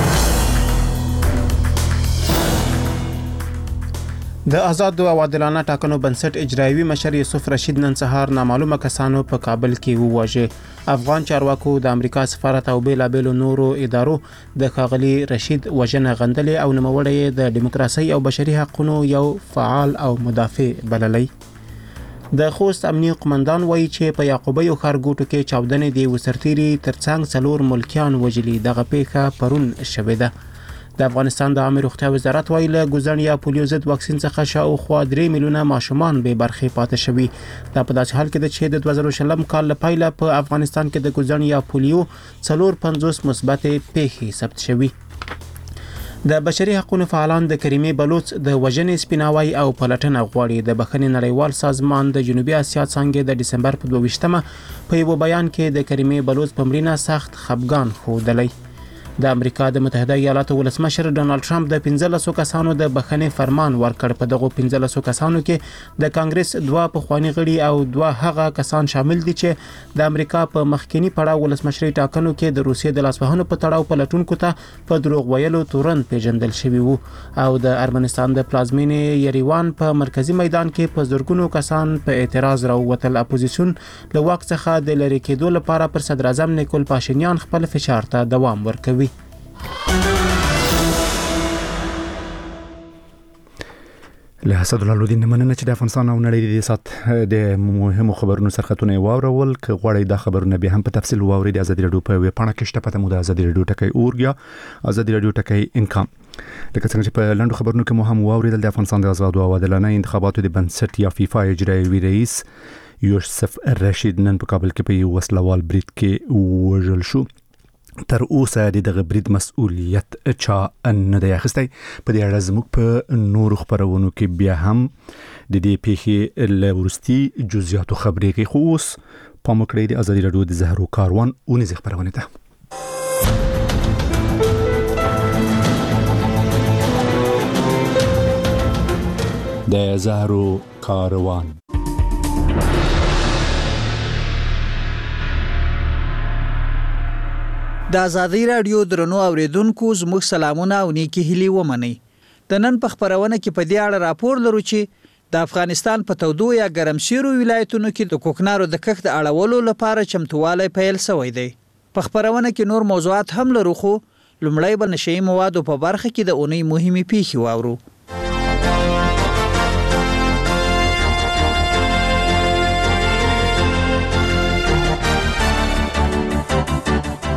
د آزاد او عادلانه ټاکنو بنسټ اجرایوي مشر یوسف رشید نن سهار نامعلومه کسانو په کابل کې وواژه. افغان چارواکو د امریکا سفارت او بیلابېلو نورو ادارو د ښاغلي رشید وژنه غندلې او نوموړی د دیموکراسي او بشري حقوقو یو فعال او مدافع بللی. د خوست امنیه قومندان وایي چې په یعقوبیو ښارګوټو کې چاودنې د وسرتيري ترڅنګ څلور ملکیان وژلي. دغه پیښه پرون شوې ده. د افغانستان د عامه روغتیا وزارت وایي له ګوزن یا پولیو ضد واکسین څخه شاوخوا درې میلیونه ماشومان بې برخې پاتې شوي. دا په داسې حال کې ده چې د دوه زره شلم کال له پیله په افغانستان کې د ګوزن یا پولیو څلور پنځوس مثبتې پیښې ثبت شوي. د بشري حقوقو فعالان د کریمې بلوچ د وژنې سپیناوي او پلټنه غواړي. د بخښنې نړیوال سازمان د جنوبي اسیا څنګه د ډسمبر په دوه ویشتمه په یو بیان کې د کریمې بلوچ په مړینه سخت خفګان ښودلی. د امریکا د متحده ایالاتو ولسمشر ډونالد ټرمپ د پنځلسو کسانو د بخښنې فرمان ورکړ. په دغه پنځلسو کسانو کې د کانګرس دوه پخوانی غړي او دوه هغه کسان شامل دي چې د امریکا په مخکینی پړاو ولسمشري ټاکنو کې د روسیې د لاسوهنو په تړاو پلټونکو ته په دروغ ویلو تورن پیژندل شوی وو. او د ارمنستان د پلازمینې یریوان په مرکزی میدان کې په زرګونو کسان په اعتراض راووتل. اپوزیسیون له واک څخه د لری کېدو لپاره پر صدر اعظم نیکول پاشینیان خپل فشار ته دوام ورکوي. له اسدالله لودین مننه چې د افغانستان او نړۍ د سات د مهمو خبرونو سرخطونه واورول. که غواړئ دا خبرونه به هم په تفصیل واورئ د ازادي راډیو په ویب پاڼه کې شته. پته مو د ازادي راډیو ټکی اورګیا ازادي راډیو ټکی انکم. لکه څنګه چې په لاندو خبرونو کې مو هم واوریدل د افغانستان د آزاد او عادلانه انتخاباتو د بنسټ یا فیفا اجرایوي رئیس یوسف رشید نن په کابل کې په یو وسلوال برید کې وژل شو. تر اوسه د دغه برید مسؤلیت چا نه دی اخیستی. په دې اړه زموږ په نورو خبرونو کې بیا هم د دې پیښې له وروستي جزئیاتو خبرې کوي. خو اوس پام وکړئ د ازادي راډیو د زهرو کاروان ونیزه خبرونه ده. د زهرو کاروان د ازادي راډیو درنو اوریدونکو زموږ سلامونه او نیکی هیلي ومنئ. د نن په خبرونه کې په دې اړه راپور لرو چې د افغانستان په تودو یا ګرمسیرو ولایتونو کې د کوکنارو د کښت اړولو لپاره چمتووالی پیل شوی دی. په خبرونه کې نور موضوعات هم لرو خو لومړی به نشئی موادو په برخه کې د اونۍ مهمې پیښې واورو.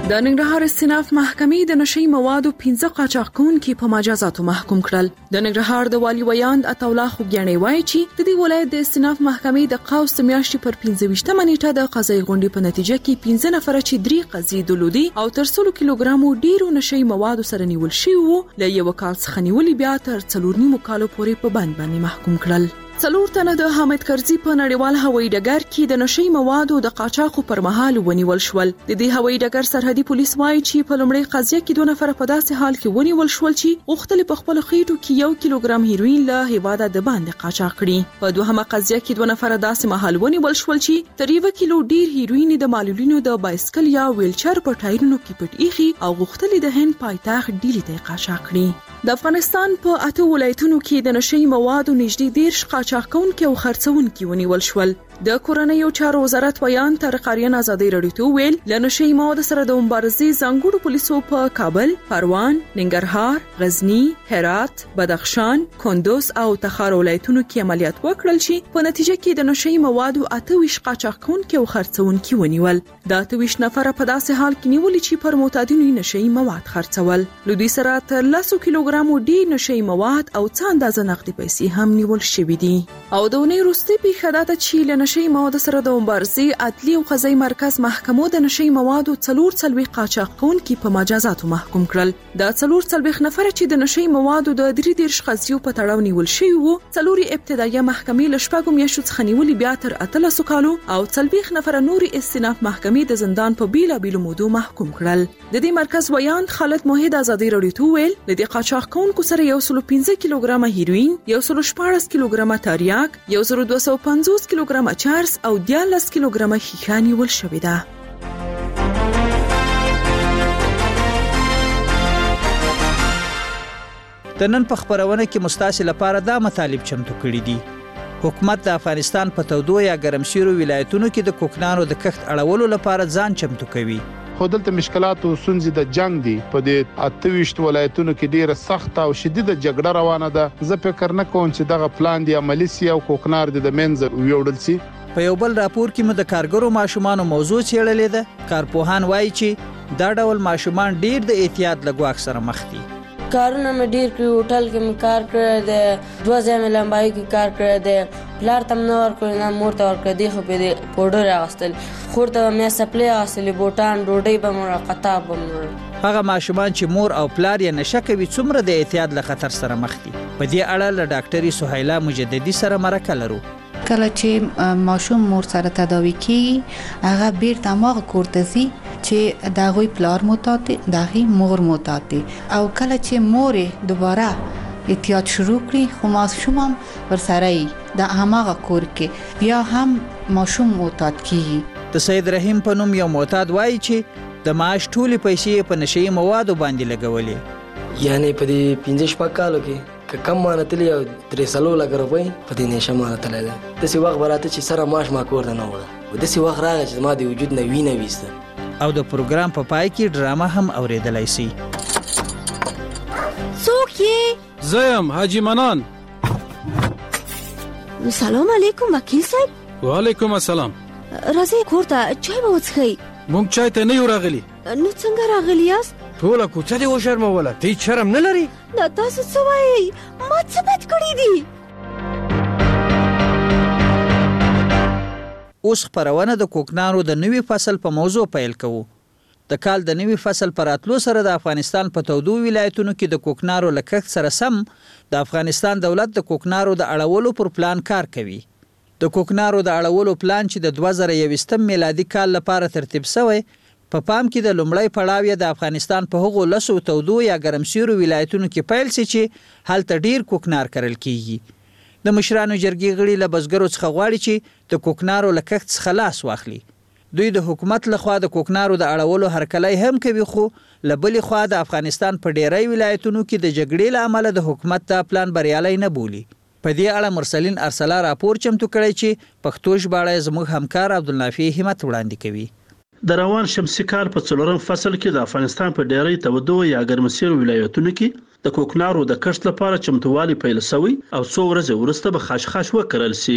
د ننګرهار استیناف محکمې د نشي موادو پنځه قاچاقونکي په مجازاتو محکوم کړل. د ننګرهار د والي ویاند عطاالله خوګیاڼي وایي چې د دې ولایت د استیناف محکمې د قوس میاشتې پر پنځه ویشتمه نیټه د قضایي غونډې په نتیجه کې پنځه نفر چې درې قضیې درلودي او تر سلو کیلوګرامو ډیرو نشي موادو سره نیول شوي وو، له یو کال څخه نیولې بیا تر څلور نیمو کالو پورې په بند باندې محکوم کړل. څلور تنه د حامد کرزي په نړیوال هوایي ډګر کې د نشي موادو د قاچاقو پر مهال ونیول شول. د دې هوایي ډګر سرحدي پولیس وایي چې په لومړۍ قضیه کې دوه نفر په داسې حال کې ونیول شول چې غوښتل په خپل خېټو کې یو کیلوګرام هیروین له هیواده د باندې قاچاق کړي. په دوهمه قضیه کې دوه نفر داسې مهال ونیول شول چې تر یو کیلو ډیر هیروین د معلولینو د بایسکل یا ویلچر په ټایرونو کې پټ ایخي او غوښتل د هند پایتخت ډیلی ته قاچاق کړي. د افغانستان په اته ولایتونو کې د نشي موادو نږدې دیرش قاچاقونکي او خرڅونکي ونیول شول. د کورنیو چارو وزارت ویان طارق آریان ازادي راډیو ته ویل له نشي موادو سره د مبارزې ځانګړو پولیسو په کابل، پروان، ننګرهار، غزنی، هرات، بدخشان، کندوز او تخار ولایتونو کې عملیات وکړل چې په نتیجه کې د نشي موادو اته ویشت قاچاقونکي او خرڅونکي ونیول. دا اته ویشت نفر په داسې حال کې نیول چې پر معتادینو نشي مواد خرڅول. له دوی سره تر لسو کیلوګرامو ډیر نشي مواد او څه اندازه نقدي پیسې هم نیول شوې دي. او د ونې وروستۍ پیښه دا ده چې له نشي موادو سره د مبارزې عدلي او قضایي مرکز محکمو د نشي موادو څلور څلوېښت قاچاقونکي په مجازاتو محکوم کړل. دا څلور څلوېښت نفر چې د نشي موادو د درې دېرش قضیو په تړاو نیول شوي وو، څلور ابتدایي محکمې له شپږو میاشتو څخه نیولې بیا تر اتلسو کالو او څلوېښت نفره نورې استیناف محکمې د زندان په بیلابیلو مودو محکوم کړل. د دې مرکز ویان خالد موحد ازادي راډیو ته ویل له دې قاچاقونکو سره یو سل پنځه کیلوګرامه هیروین، یو سل شپاړس کیلوګرامه تریاک، یو زر دوه سوه پنځوس کیلوګرامه چرس او دیارلس کیلوګرامه ښیښه نیول شوې ده. د نن په خبرونه کې مستاسې لپاره دا مطالب چمتو کړي دي. حکومت د افغانستان په تودو یا ګرمسیرو ولایتونو کې د کوکنارو د کښت اړولو لپاره ځان چمتو کوي. خو دلته مشکلات او ستونزې د جنگ دي. په دې اته ویشت ولایتونو کې ډیره سخت او شدیده جګړه روانه ده. زه فکر نه کوم چې دغه پلان دی عملی سي او کوکنار د منځ ویوړل سي. په یو بل راپور کې مو د کارګرو ماشومانو موضوع څېړلې ده. کارپوهان وایي چې دا ډول ماشومان ډیر د احتیاط له ګواښ سره مخ دي. کارونه مې ډیر کړي، هوټل کې مې کار کړی دی، دوه ځای مې لمبایي کې کار کړی دی، پلار ته مې نه ورکړی نه مور ته ورکړی دی، خو پرې پوډر اخیستل، خور ته به مې سپلۍ اخیستلې، بوټان ډوډۍ به مې وړه، قطاب به مې وړه. هغه ماشومان چې مور او پلار یې نشه کوي څومره د احتیاط له خطر سره مخ دي. په دې اړه له ډاکټرې سهیلا مجددي سره مرکه لرو. کله چې ماشوم مور سره تداوی کیږي هغه بیرته هغه کور ته ځي چې د هغوی پلار معتاد دی، د هغې مور معتاد دی، او کله چې مور دوباره احتیاط شروع کړي خو ماشوم هم ورسره وي د هماغه کور کې بیا هم ماشوم معتاد کیږي. د سید رحیم په نوم یو معتاد وایي چې د معاش ټولې پیسې په نشي موادو باندې لګولې. یعنی په دې پنځه شپږ کالو کې که کم مانه تللی او درې څلور لکه روپۍ په دې نشه مانه تللی دی. داسې وخت به راته چې سره معاش ما کور ته نه وړه، او داسې وخت راغی چې زما د وجود نه وینه ویسته. او د پروګرام په پای کې ډرامه هم اوریدلای شي. څوک یې؟ زه یم حاجي منان. سلام علیکم وکیل صاحب. وعلیکم السلام. راځئ کور ته چای به وڅښئ. موږ چای ته نه یو راغلي. نو څنګه راغلی یاست؟ ټوله کوڅه دې وشرموله، ته هېڅ شرم نه لري؟ دا تاسو څه وایئ؟ ما څه بد کړي دي؟ اوس خپرونه د کوکنارو د نوي فصل په موضوع پیل کوو. د کال د نوي فصل پر راتلو سره د افغانستان په تودو ولایتونو کې د کوکنارو له کښت سره سم د افغانستان دولت د کوکنارو د اړولو پر پلان کار کوي. د کوکنارو د اړولو پلان چې د دوه زره یوویشتم میلادي کال لپاره ترتیب شوی په پام کې د لومړی پړاو یې د افغانستان په هغو لسو تودو یا ګرمسیرو ولایتونو کې پیل شي چې هلته ډیر کوکنار کرل کیږي. د مشرانو جرګې غړي له بزګرو څخه غواړي چې د کوکنارو له کښت څخه لاس واخلي. دوی د حکومت لخوا د کوکنارو د اړولو هرکلی هم کوي، خو له بلې خوا د افغانستان په ډیری ولایتونو کې د جګړې له امله د حکومت دا پلان بریالی نه بولي. په دې اړه مرسلین ارسلا راپور چمتو کړی چې پښتو ژباړه زموږ همکار عبدالنافع همت وړاندې کوي. د روان شمسي کال په څلورم فصل کې د افغانستان په ډیری تودو یا ګرمسیرو ولایتونو کې د کوکنارو د کښت لپاره چمتووالی پیل شوی او څو ورځې وروسته به خاشخاش وکرل شي.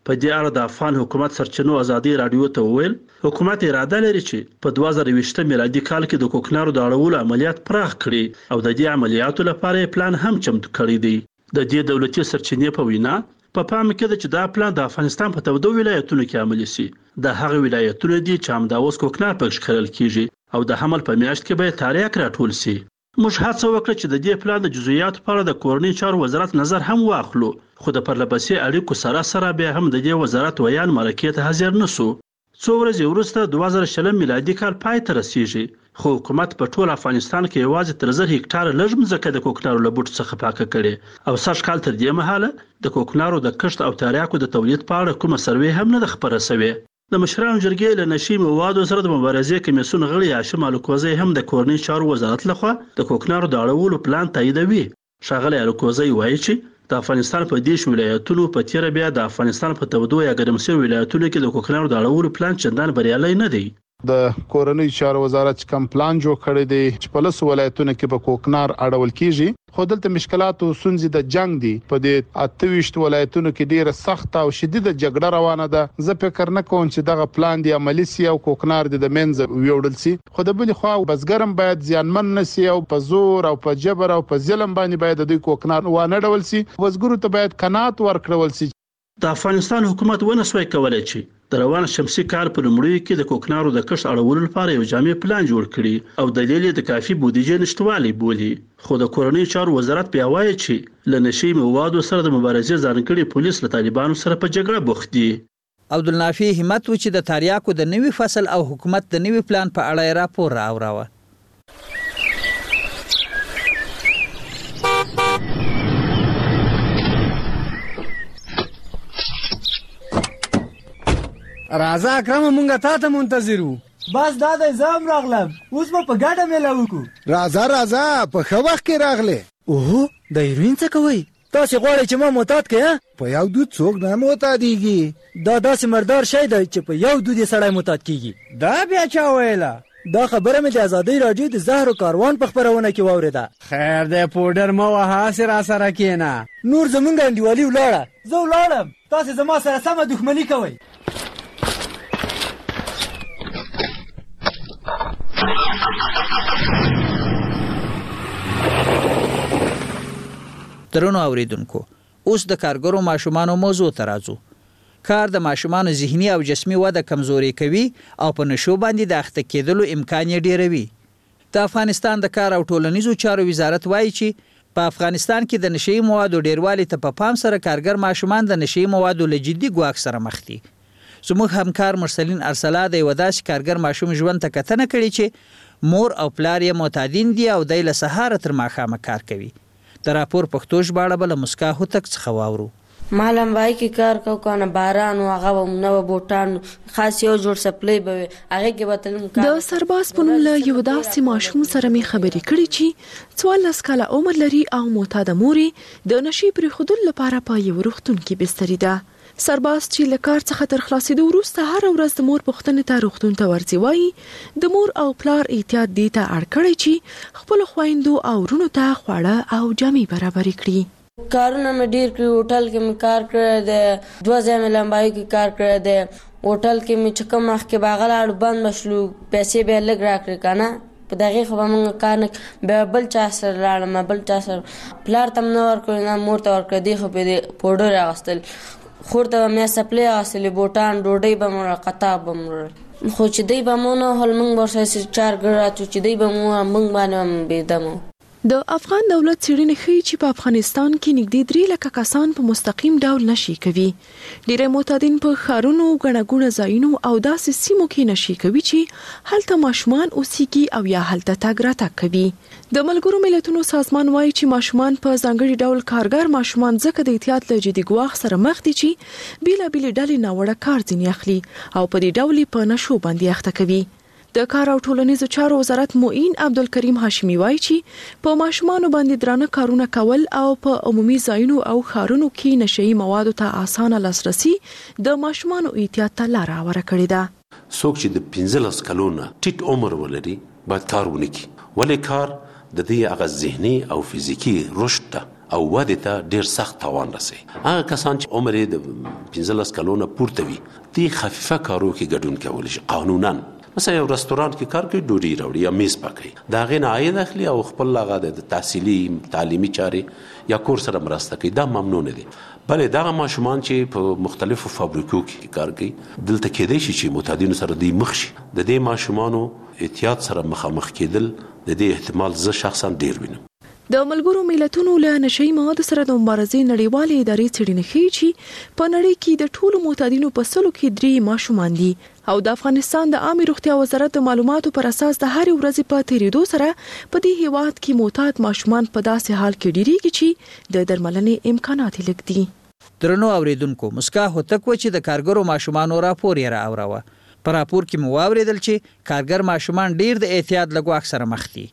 په دې اړه د افغان حکومت سرچینو ازادي رادیو ته وویل حکومت اراده لري چې په دوه زره اووه میلادي کال کې د کوکنارو د اړولو عملیات پراخ کړي او د دې عملیاتو لپاره پلان هم چمتو کړی دی. د دې دولتي سرچینې په وینا په پام کې ده چې دا پلان د افغانستان په تودو ولایتونو کې عملي شي. د هغه ولایتونو دي چې همدا اوس کوکنار پکې کرل کیږي او د حمل په میاشت کې به تاریخ راټول شي. موږ هڅه وکړه چې د دې پلان د جزئیاتو په اړه د کورنۍ چارو وزارت نظر هم واخلو، خو د پرلپسې اړیکو سره سره بیا هم د دې وزارت ویان مرکې ته حاضر نشو. څو ورځې وروسته دوه زره شلم میلادي کال پای ته رسیږي، خو حکومت په ټول افغانستان کې یوازې تر زر هکټاره لږ مځکه د کوکنارو له بوټو څخه پاکه کړې او سږ کال تر دې مهاله د کوکنارو د کښت او تریاکو د تولید په اړه کومه سروې هم نه ده خپره شوې. د مشرانو جرګې له نشي موادو سره د مبارزې کمیسیون غړي هاشم الکوزی هم د کورنۍ چارو وزارت لخوا د کوکنارو د اړولو پلان تاییدوي. ښاغلی الکوزی وایي چې د افغانستان په دیش ولایتونو په تیره بیا د افغانستان په تودو یا ګرمسیر ولایتونو کې د کوکنارو د اړولو پلان چندان بریالی نه دی. د کورنۍ چارو وزارت کم پلان جوړ کړی دی چې په لس ولایتونو کې به کوکنار اړول کیږي، خو دلته مشکلات او ستونزې د جنگ دي. په دې اته ویشت ولایتونو کې ډیره سخت او شدیده جګړه روانه ده. زه فکر نه کوم چې دغه پلان دی عملی سي او کوکنار د منځ ویوړل سي، خو د بل خو بزګرم باید ځانمن نسی او په زور او په جبر او په ظلم باندې باید د کوکنار وانه ډول سي. بزګرو ته باید قناعت ورکړول سي. د افغانستان حکومت ونه سوی کولای چې د روان شمسي کال په لومړیو کې د کوکنارو د کښت اړولو لپاره یو جامع پلان جوړ کړي او دلیل یې د کافي بودیجې نشټوالی بولي. خو د کورنۍ چارو وزارت بیا وایي چې له نشي موادو سره د مبارزې ځانګړي پولیس له طالبانو سره په جګړه بوخت دي. عبدالنافي همت و چې د تریاکو د نوي فصل او حکومت د نوي پلان په اړه راپور راوړاوه. راځه اکرم مونږه تا ته منتظر وو. بس دا د زام راغلم، اوس به په ګډه میله وکړو. راځه راځه په ښه وخت کې راغلې. اوهو د هیروین څه کوئ؟ تاسې غواړئ چې ما معتاد کړې؟ په یو دود څوک نه معتادیږي. دا داسې مردار شی دی چې په یو دود یې سړی معتاد کیږي. دا بیا چا ویله؟ دا خبره مې د ازادۍ راډیو د زهر و کاروان په خپرونه کې واورېده. خیر دی پوډر مه وهه، هسې را سره کښېنه. نور زمونږ انډیوالي ولاړه. زه ولاړم، تاسې زما سره سمه دښمني کوئ. درنو اوریدونکو، اوس د کارګرو ماشومانو موضوع ته راځو. کار د ماشومانو ذهني او جسمي وده کمزوري کوي او په نشو باندې د اخته کېدلو امکان یې ډیروي. د افغانستان د کار او ټولنیزو چارو وزارت وایي چې په افغانستان کې د نشي موادو ډیروالي ته په پام سره کارګر ماشومان د نشي موادو له جدي ګواښ سره مخ دي. زموږ همکار مرسلین ارسلا د یو داسې کارګر ماشوم ژوند ته کتنه کړې چې مور او پلار یې معتادین دي او دی له سهاره تر ماښامه کار کوي. د راپور پښتو ژباړه به له مسکا هوتک څخه واورو. مالم وای کې کار کو کنه باران او هغه نو بوټان خاص یو جوړ سپلای به هغه کې وتل. د سرباز په نوم له یو داسې ماشوم سره می خبرې کړې چې څوارلس کاله عمر لري او معتاده مورې د نشي پرې خودل لپاره په یو روغتون کې بستري ده. سرباز چې له کار څخه تر خلاصېدو وروسته هر ورځ د مور پوښتنې ته روغتون ته ورځي. وایي د مور او پلار احتیاط دې ته اړ کړی چې خپلو خویندو او وروڼو ته خواړه او جامې برابرې کړي. کارونه مې ډېر کړي. هوټل کې مې کار کړی دی، دوه ځایه مې لمبایو کې کار کړی دی. هوټل کې مې چې کوم وخت کې به هغه لاړو بند به شلو، پیسې به یې لږ راکړې که نه، په دغې خو به مونږ کار نه بیا بل چا سره لاړم، بل چا سره پلار ته م نه ورکړو نه مور ته ورکړه. دې خو پرې پوډر اغوستل، خور ته به مې سپلې اغوستلې، بوټان ډوډۍ به مو قطاب به مو خو چې دی به مو نه هل مونږ ورسره چار ګړ راچو چې دی به مو مونږ باندې هم بېدمو. د افغان دولت څېړنې ښیي چې په افغانستان کې نږدې درې لکه کسان په مستقیم ډول نشي کوي. ډېری معتادین په ښارونو، ګڼه ګوڼه ځایونو او داسې سیمو کې نشي کوي چې هلته ماشومان اوسېږي او یا هلته تګ راتګ کوي. د ملګرو ملتونو سازمان وایي چې ماشومان په ځانګړي ډول کارګر ماشومان ځکه د احتیاط له جدي ګواښ سره مخ دي چې بېلابېلې ډلې ناوړه کار ځینې اخلي او په دې ډول یې په نشو باندې اخته کوي. د کار او ټولنیزو چارو وزارت معین عبدالکریم هاشمي وایي چې په ماشومانو باندې درانه کارونه کول او په عمومي ځایونو او ښارونو کې نشهیي موادو ته اسانه لاسرسي د ماشومانو احتیاط ته لاره هواره کړې ده. څوک چې د پنځلس کلونو ټیټ عمر ولري باید کار ونه کړي، ولې کار د دې هغه ذهني او فزیکي رشد ته او واده ته ډیر سخت تاوان رسي. هغه کسان چې عمر د پنځلس کلونو پورته وي دي خفیفه کارو کې ګډون کولی شي قانونا. مثلا یو رستورانت کې کار کوي ډوډۍ راوړي یا میز پاکوي دا غي نه عاید اخلي او خپل هغه د تحصیلي تعلیمي چارې یا کور سره مرسته کوي دا ممنوع نه دي. بلې دا ماشومان چې په مختلفو فابریکو کې کار کوي دلته کېدای شي چې متعددینو سره دی مخ شي. د دې ماشومانو احتیاط سره مخامخ کېدل د دې احتمال زه شخصا ډیر وینم. د ملګرو ملتونو له نشئی موادو سره د مبارزې نړیوالې ادارې څېړنې ښیي چې په نړۍ کې د ټولو معتادینو په سلو کې درې ماشومان دي او د افغانستان د عامه روغتیا وزارت د معلوماتو پر اساس د هر ورځې په تیریدو سره په دې هیواد کې معتاد ماشومان په داسې حال کې ډیریږي چې د درملنې امکانات لږ دي. درنو اوریدونکو مسکا هوتک و چې د کارګرو ماشومانو راپور یې راوړاوه. په راپور کې مو واوریدل چې کارګر ماشومان ډیر د احتیاط له ګواښ سره مخ دي.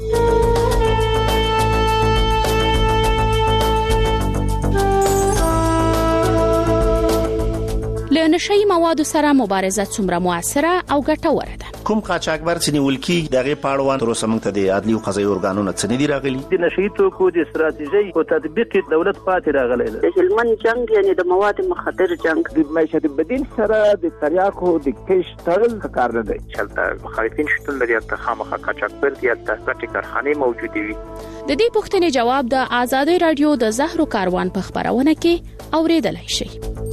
له نشئی موادو سره مبارزه څومره موثره او ګټوره ده؟ کوم قاچاقبر چې نیول کیږي دغه پاړوان تر اوسه موږ ته د عدلي او قضایي ارګانونو څخه نه دی راغلي. د نشئی توکو د استراتیژي او تطبیق دولت پاتې راغلی دی. د هلمند جنگ یعنی د مواد مخدر جنگ د معیشت بدیل سره د تریاکو د کش تړل کار نه دی. چلته مخالفین شتون لري ته خامخا قاچاقبر دي ته غټي کارخانه موجود وي. د دې پوښتنې جواب د آزادۍ رادیو د زهرو کاروان په خبرونه کې اوریدلای شئ.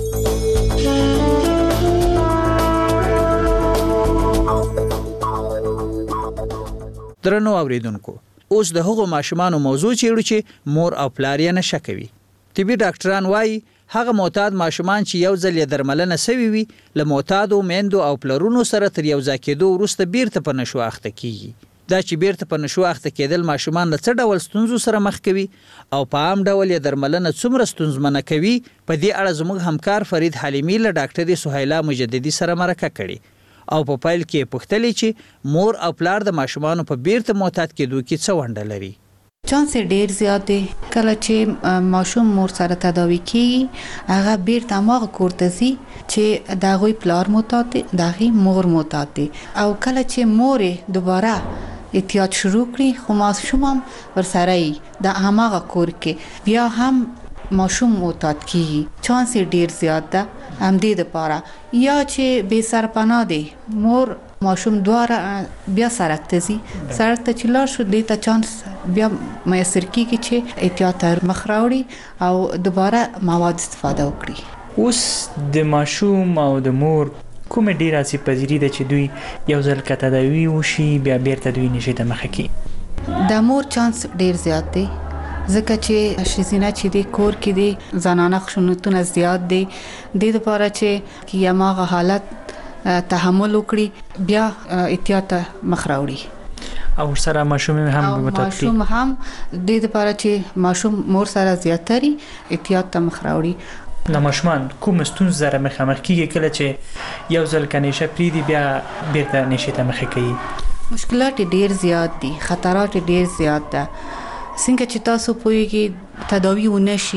درنو اوریدونکو اوس د هغو ماشومانو موضوع چیرې چې مور او پلار یې نشه کوي. طبي ډاکټران وایي هغه معتاد ماشومان چې یو ځل یې درملنه سوي وي له معتادو میندو او پلرونو سره تر یو ځای کېدو وروسته بیرته په نشو اخته کیږي. دا چې بیرته په نشو اخته کېدل ماشومان له څه ډول ستونزو سره مخ کوي او په عام ډول یې درملنه څومره ستونزمنه کوي په دې اړه زموږ همکار فرید حلیمی له ډاکټرې سهیلا مجددي سره مرکه کړې او په پایل کې پوښتلې چې مور او پلار د ماشومانو په بیرته معتاد کېدو کې څه ونډه لري. چانس ډیر زیات دی کله چې ماشوم مور سره تداوی کیږي هغه بیرته ماغه کوړته سي چې دا غوي پلار معتاد دی دا غي مور معتاد دی او کله چې مور دوباره احتیاط شروع کړي خو ماشوم هم ورسره د هغه کور کې بیا هم ماشوم معتاد کیږي. چانس ډیر زیات ده هم دې لپاره یا چې بے سرپناه دی مور ماشوم دواره بیا سړک ته ځي سړک ته چې لاړ شو دې ته چانس بیا میسر کیږي چې احتیاط مخ راوړي او دوباره مواد استفاده وکړي. اوس د ماشوم او د مور کوم ډیر اسی پذیری ده چې دوی یو ځل کته تداوی وشي بیا بیرته دوی نشي ته مخ کی. د مور چانس ډیر زیات دی ځکه چې شزینه چې د کور کې دی زنانه خشونتونه زیات دی د لپاره چې یماغه حالت تحمل وکړي بیا احتیاط مخ راوړي او سره ماشوم هم متوقع ماشوم هم د لپاره چې ماشوم مور سره زیاتري احتیاط مخ راوړي. د ماشومان کوم ستونزې سره مخامخ کیږي کله چې یو ځل کنيشه پریدي بیا بیرته نشي ته مخ کوي؟ مشکلات ډیر زیات دي خطرات ډیر زیات ده څنګه چې تاسو پوهیږئ تداوی ونشي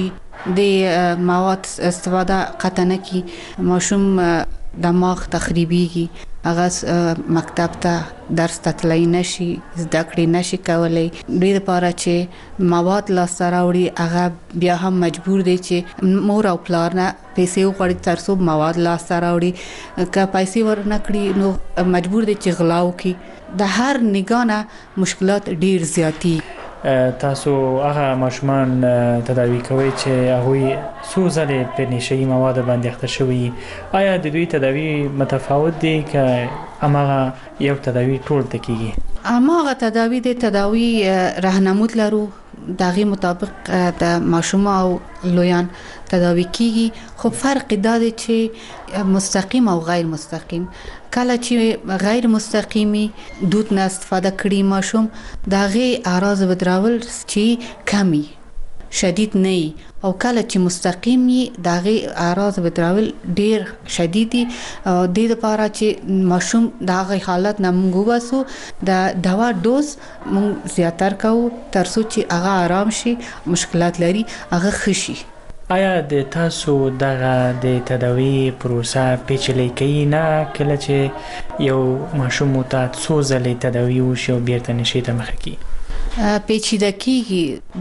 د مواد استفاده قطع نه کی ماشوم دماغ تخریبيږي هغه مکتب ته درس ته تلای نشي زده کړې نشي کولای ډېر لپاره چې مواد لاسته راوړي هغه بیا هم مجبور دي چې مور او پلار نه پیسې وغواړي تر څو مواد لاسته راوړي که پیسې ورنکړي نو مجبور دي چې غلا وکړي. د هر نگانه مشکلات ډېر زیاتی. تاسو هغه ماشومان تداوی کوي چې هغه څو ځله په نشئی مواد باندې اخته شوی آیا د دوی تداوی متفاوت دي که اماغه یو تداوی ټول تکیږي؟ اماغه تداوی د تداوی راهنمود لرو دغه مطابق د ماشوم او لویان تداوی کیږي خو فرق دا دی چې مستقیم او غیر مستقیم. کله چې غیر مستقیمی دود نه استفاده کړي ماشوم دغه اعراض بدراول چې کمی شدید نه او کله چې مستقیمی دغه اعراض بدراول ډیر شدیدي او د دې لپاره چې ماشوم دغه حالت نه موږ واسو د دوا ډوز موږ زیاتر کوو تر څو چې هغه آرام شي مشکلات لري هغه خشي. آیا د تاسو دغه د تداوی پروسه پیچلې کوي نه کله چې یو ماشوم ته څو ځلې تداوی وشي او بیرته نشي ته مخ کی؟ پیچیده کیږي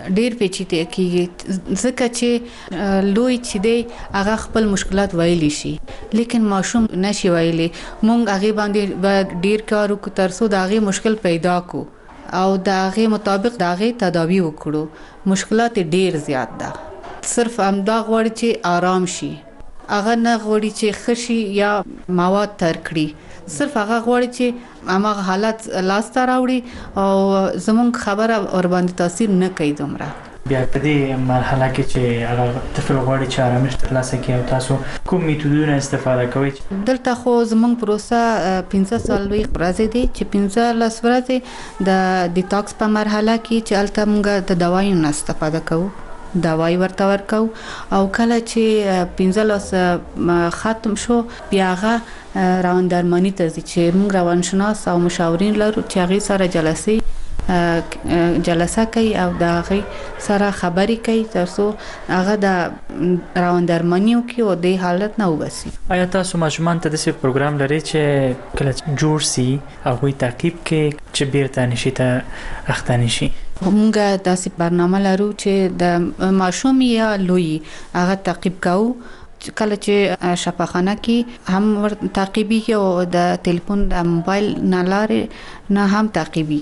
ډیر پیچیده کیږي ځکه چې لوی چې دی هغه خپل مشکلات ویلی شي لیکن ماشوم نشي ویلی. مونږ هغه باندې ډیر کار وکړو ترڅو دا هغه مشکل پیدا کو او دا هغه مطابق دا هغه تداوی وکړو. مشکلات ډیر زیات ده. صرف امدا غوړي چې آرام شي، هغه نه غوړي چې خشي یا مواد تر کړي، صرف هغه غوړي چې هغه حالت لاس ته راوړي او زمونږ خبره ور باندې تاثیر نه کوي دومره. بیا په دې مرحله کې چې هغه طفل غواړي چې آرامش ترلاسه کړي او تاسو کوم میتودونه استفاده کوئ؟ دلته خو زمونږ پروسه پنځه څلوېښت ورځې دی چې پنځه لس ورځې د ډیټاکس په مرحله کې چې هلته موږ د دوایو نه استفاده کوو، دوايي ورته ورکو او کله چې پنځه لس ختم شو بیا هغه روان درمانی ته ځي چې موږ روانشناس او مشاورین لرو چې هغه سره جلسه جلسه کوي او دا هغه سره خبرې کوي ترڅو هغه د روان درمانیو کې او د حالت نه وبسي. آیا تاسو ماشومان ته داسې پروګرام لري چې کله جوړ سي هغه تعقیب کې چې بیرته نشي ته اخته نشي؟ موږ داسې برنامه لرو چې د ماشوم یا لوی هغه تعقیب کوو. کله چې شفاخانه کې هم ور تعقیبي او د ټلیفون د موبایل نه لارې نه هم تعقیبي.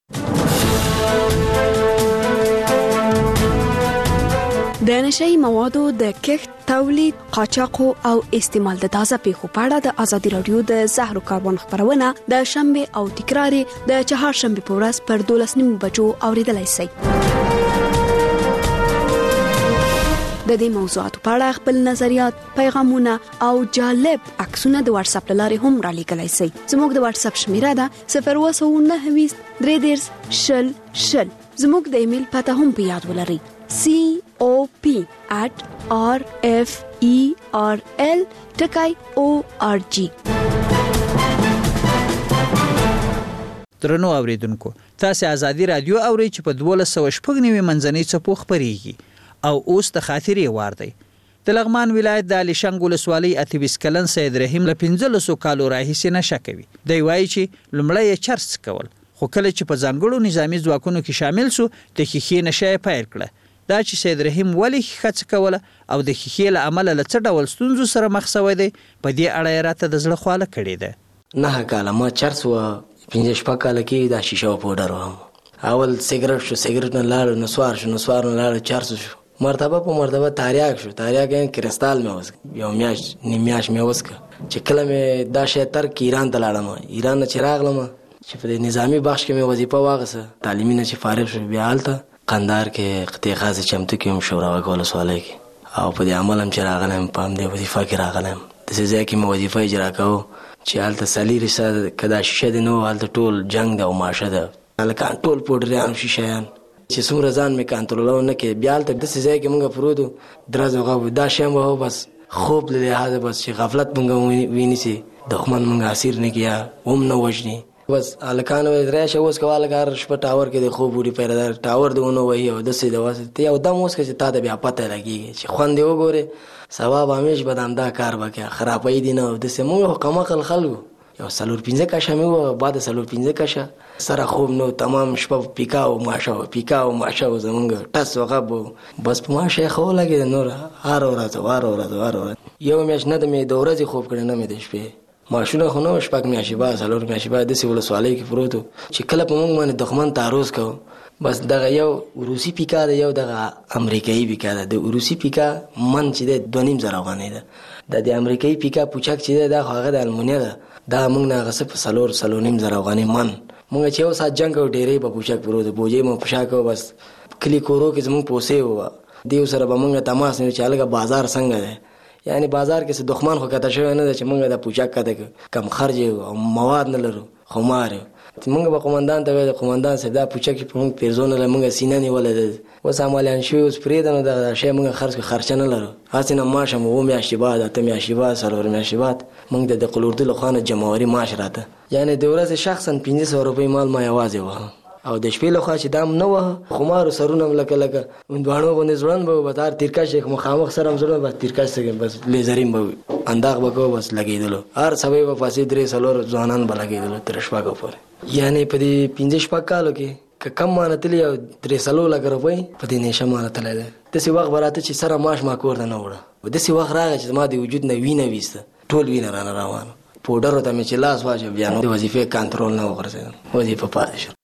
د نشئی موادو د کښت، تولید، قاچاق او استعمال د تازه پیښو په اړه د ازادي رادیو د زهرو کاروان خبرونه د شنبه او تکرار د چهارشنبه په ورځ پر دولس نیمو بجو اوریدلای شئ. د دې موضوعاتو په اړه خپل نظریات، پیغامونه او جالب عکسونه د واتس اپ لارې هم را لیږلای شئ. زموږ د واتس اپ شمیره ده صفر اووه سوه نهه ویشت درې دېرش شل شل. زموږ د ایمیل پته هم په یاد ولرئ c o p at r f e r l ټکای o r g. درنو اوریدونکو، تاسو ازادي رادیو اورئ چې په دولس سوه شپږ نوي منځنۍ څپو خبريږي او اوس د خاطرې وار دی. د لغمان ولایت د علي شنګ ولسوالۍ اته ویشت کلن سید رحیم له پنځلسو کالو راهیسې نشه کوي. دی وایي چې لومړی یې چرس کول، خو کله چې په ځانګړو نظامی ځواکونو کې شامل سو د ښیښې نشه یې پیل کړه. دا چې سید رحیم ولې ښه کوله او د ښیښې له امله له څه ډول ستونزو سره مخ شوی دی، په دې اړه یې راته د زړه خواله کړې ده. نه کاله ما چرس و، پنځه شپږ کاله کې دا شیشه و پوډر وم. اول سیګریټ شو، سیګریټ نه لاړ، نسوار شو، نسوار نه لاړ، چرس شو. مرتبه په مرتبه تاریاک شو، تاریاک یې کرستال مې وسک یو میاشت نیم میاشت مې وسک چې کله مې دا شی ترک ایران ته لاړم. ایران نه چې راغلم چې په نظامی بخش کې مې وظیفه واغسه، تعلیمي نه چې فارغ شو بیا هلته قندهار کې قطعه خاصه چمتو کې هم شوراوک ولسوالۍ کې او په دې عمل هم چې راغلم په همدې وظیفه کې راغلم. داسې ځای کې مې وظیفه اجرا کوو چې هلته څلېرویشت ساعته که دا شیشه دې نه و هلته ټول جنګ ده او ماشه ده، هلکان ټول پوډریان او شیشهیان چې څومره ځان مې کنټرولو نه کې. بیا هلته داسې ځای کې مونږ پروت وو درز وغه دا شی به و بس خوب له لحاظه بس چې غفلت مونږ ونیسي، دښمن مونږ اسیر نه کړي هم نه وژني. بس هلکان وایي راشه اوس که هلکه هر شپه ټاور کې د خوب وړي پیردار ټاور دې ونه وهي او داسې د واسې ته یو دم اوسکه چې تا ته بیا پته لګېږي چې خوند دې وګورې سبا به همیش به د همدا کار به کوې، خرابوي دې نه. داسې مونږ خو کمعقل خلکو یو څلور پنځه کشه مې وه، بعد څلور پنځه کشه سره خوب نو تمام شپه پیکا او ماشه وه، پیکا او ماشه وه زمونږ ټس و غب و. بس په ماشه یې ښه ولګېده نور هر ورځ هر ورځ هر ورځ یو میاشت نه د مې د ورځې خوب کړی نه مې د شپې. ماشونه خو نه وه شپږ میاشتې بعد څلور میاشتې بعد داسې ولسوالۍ کې پروت و چې کله په موږ باندې دښمن تعرض کوو بس دغه یو روسي پیکا ده یو دغه امریکایي پیکا ده. د روسي پیکا من چې دی دوه نیم زره افغانۍ ده، د د امریکایي پیکا پوچک چې دی دا خو هغه د المونیا ده، دا موږ نه هغه څه په څلور څلور نیم زره افغانۍ من. موږ چې یو ساعت جنګ کوو ډېرې به پوچک پروت و، بوجۍ مو په شا کوو. بس کلي کورو کې زموږ پوسې وه، دیو سره به موږ تماس نه و چې هلکه بازار څنګه دی، یعنی بازار کې څه دښمن خو کته شوی نه ده چې موږ د پوچک کته کم خرج او مواد نه لرو، خمار یو. موږ به قومندان ته وایو قومندان صاحب دا پوچک په موږ پیرزونه له موږ سینه نیولې ده، اوس عملیان شوي اوس پرېږده نو دغه شی موږ خرڅ کړو، خرچه نه لرو. هسې نه معاش هم اووه میاشتې بعد اته میاشتې بعد څلور میاشتې بعد موږ د دقل اردو له خوا نه جمعواري معاش راته، یعنې د ورځې شخصا پنځه سوه روپۍ مال ما یوازې وه او د شپې له خوا چې دام نه وه خمارو سرونه هم لکه لکه هندواڼو باندې زړن به به هر تیرکش مخامخ سره هم زړن بس تیرکش سکې بس لیزرین به انداغ به کوو بس لګېدلو، هر سبی به پاسې درې څلور ځوانان به لګېدلو تر شپږو پورې. یعنې په دې پنځه شپږ کالو کې که کم مانه تلی او درې څلور لکه روپۍ په دې نشه مانه تلی دی. داسې وخت به راته چې سره معاش ما کور ته نه وړه. داسې وخت راغی چې زما د وجود نه وینه ویسته، ټول وینه رانه روانه. پوډرو ته مې چې لاس واچو بیا نو د وظیفې کنټرول نه وغورځېدم، وظیفه پاتې شوه.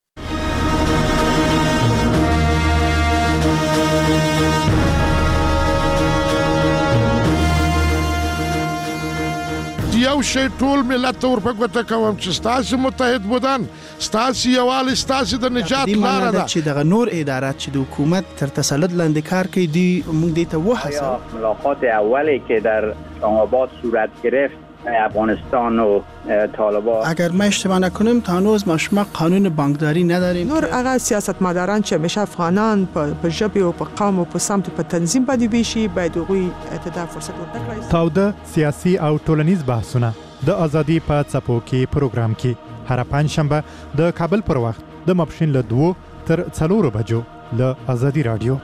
یو شی ټول ملت ته ورپه ګوته کوم چې ستاسې متحد بودن، ستاسې یووالی ستاسې د نجات لاره ده. چې دغه نور ادارات چې د حکومت تر تسلط لاندې کار کوي دوی موږ دې ته وهڅوو. ملاقات اولی که در اسلام‌آباد صورت گرفت افغانستان و طالبان، اگر ما اشتباه نکنیم تا هنوز ما شما قانون بانکداری نداریم. نور هغه سیاستمداران چې همیشه افغانان په ژبه او په قوم او په سمت په تنظیم باندې ویشي باید هغوی ته دا فرصت ورکړي. تاوده سیاسي او ټولنیز بحثونه د ازادي په څپو کې پروګرام کې هر پنځشنبه د کابل پر وخت د ماپښین له دوه تر څلورو بجو له ازادي رادیو.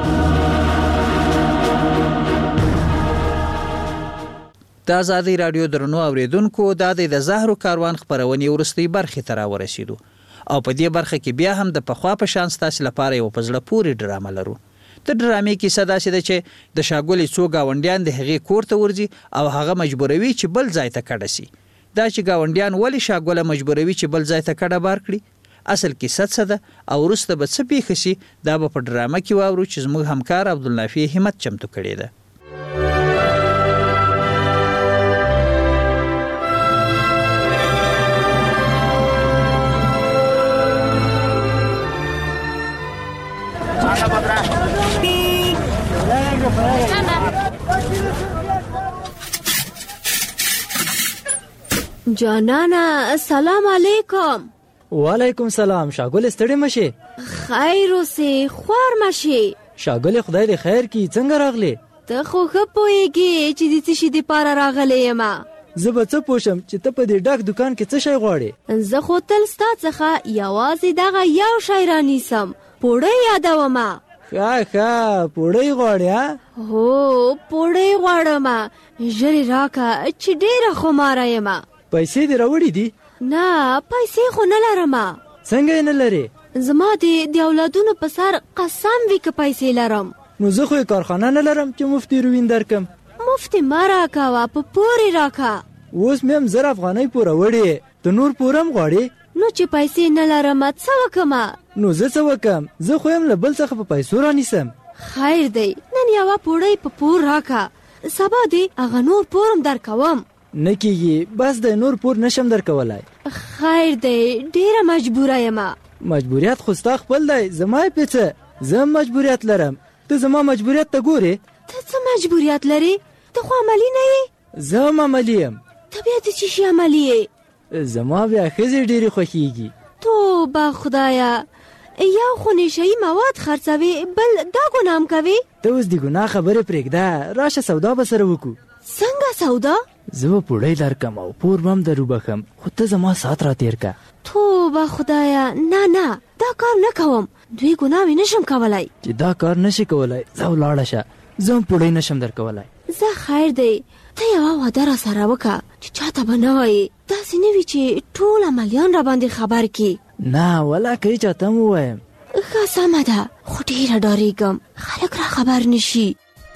د ازادي رادیو درنو اوریدونکو د د زهرو کاروان خبرونې ورستۍ برخې ته راورسېدو او په دې برخه کې بیا هم د پخوا په شان ستاسو لپاره یو په زړه پورې ډرامه لرو. د ډرامې کیسه داسې ده چې د شاګولې څو ګاونډیان د هغې کور ته ورځي او هغه مجبوروي چې بل ځای ته کډه سي. دا چې ګاونډیان ولې شاګوله مجبوروي چې بل ځای ته کډه بار کړي، اصل کیسه څه ده او وروسته به څه پیښ شي، دا به په ډرامه کې واورو چې زموږ همکار عبدالنافع همت چمتو کړې ده. جانانا سلام علیکم. وعلیکم سلام. شاګل ستړي مشه؟ خیر اوسې، خوار مشه. شاګل خدای دې خیر کی، څنګه راغلی؟ ته خو ښه پوهېږې چې د څه شي دپاره راغلی یم. زه به څه پوښم چې ته په دې ډک دوکان کې څه شی غواړې؟ زه خو تل ستا څخه یوازې دغه یو شی رانیسم، پوړۍ یادومه. ښه ښه پوړۍ غواړې؟ هو پوړۍ غواړم، ژر یې راکه چې ډېره خماره یم. پیسې دې راوړې دي؟ نه پیسې خو نه لرم. څنګه یې نه لرې؟ زما د اولادونو په سر قسم وي که پیسې لرم. نو زه خو یې کارخانه نه لرم چې مفت هیروین درکم. مفت مه راکوه، په پور یې راکه. اوس مې هم زر افغانۍ پوره وړې، ته نور پور هم غواړې؟ نو چې پیسې نه لرم څه وکمه؟ نو زه څه وکم؟ زه خو یم له بل څخه په پیسو رانیسم. خیر دی، نن یوه پوړۍ په پور راکه، سبا دې هغه نور پور هم درکوم. نه کېږي، بس د نور پور نشم درکولی. خیر دی، ډېره مجبوره یم. مجبوریت خو ستا خپل دی، زما یې پیڅه، زه هم مجبوریت لرم. ته زما مجبوریت ته ګورې؟ ته څه مجبوریت لرې؟ ته خو عملي نه یې. زه هم عملي یم. ته بیا د څه شي عملي یې؟ زما بیا ښځې ډېرې خوښېږي. توبه خدایه، یو خو نشهیي مواد خرڅوې، بل دا ګناه هم کوې. ته اوس د ګناه خبرې پرېږده، راشه سودا به سره وکړو. څنګه سودا؟ زه به پوړۍ درکم او پور به هم در وبخم، خو ته زما سات را تېر که. توبه خدایه، نه نه دا کار نه کوم، دوی ګناوې نشم کولی. چې دا کار نشي کولی ځه ولاړه شه، زه هم پوړۍ نشم در کولی. زه خیر دی، ته یوه واده را سره وکړه چې چاته به نه وایې، داسې نه وي چې ټول عملیان را باندې خبر کړي. نه ولا که یې چاته هم ووایم. ښه سمه ده، خو ډېره ډارېږم خلک را خبر نشي.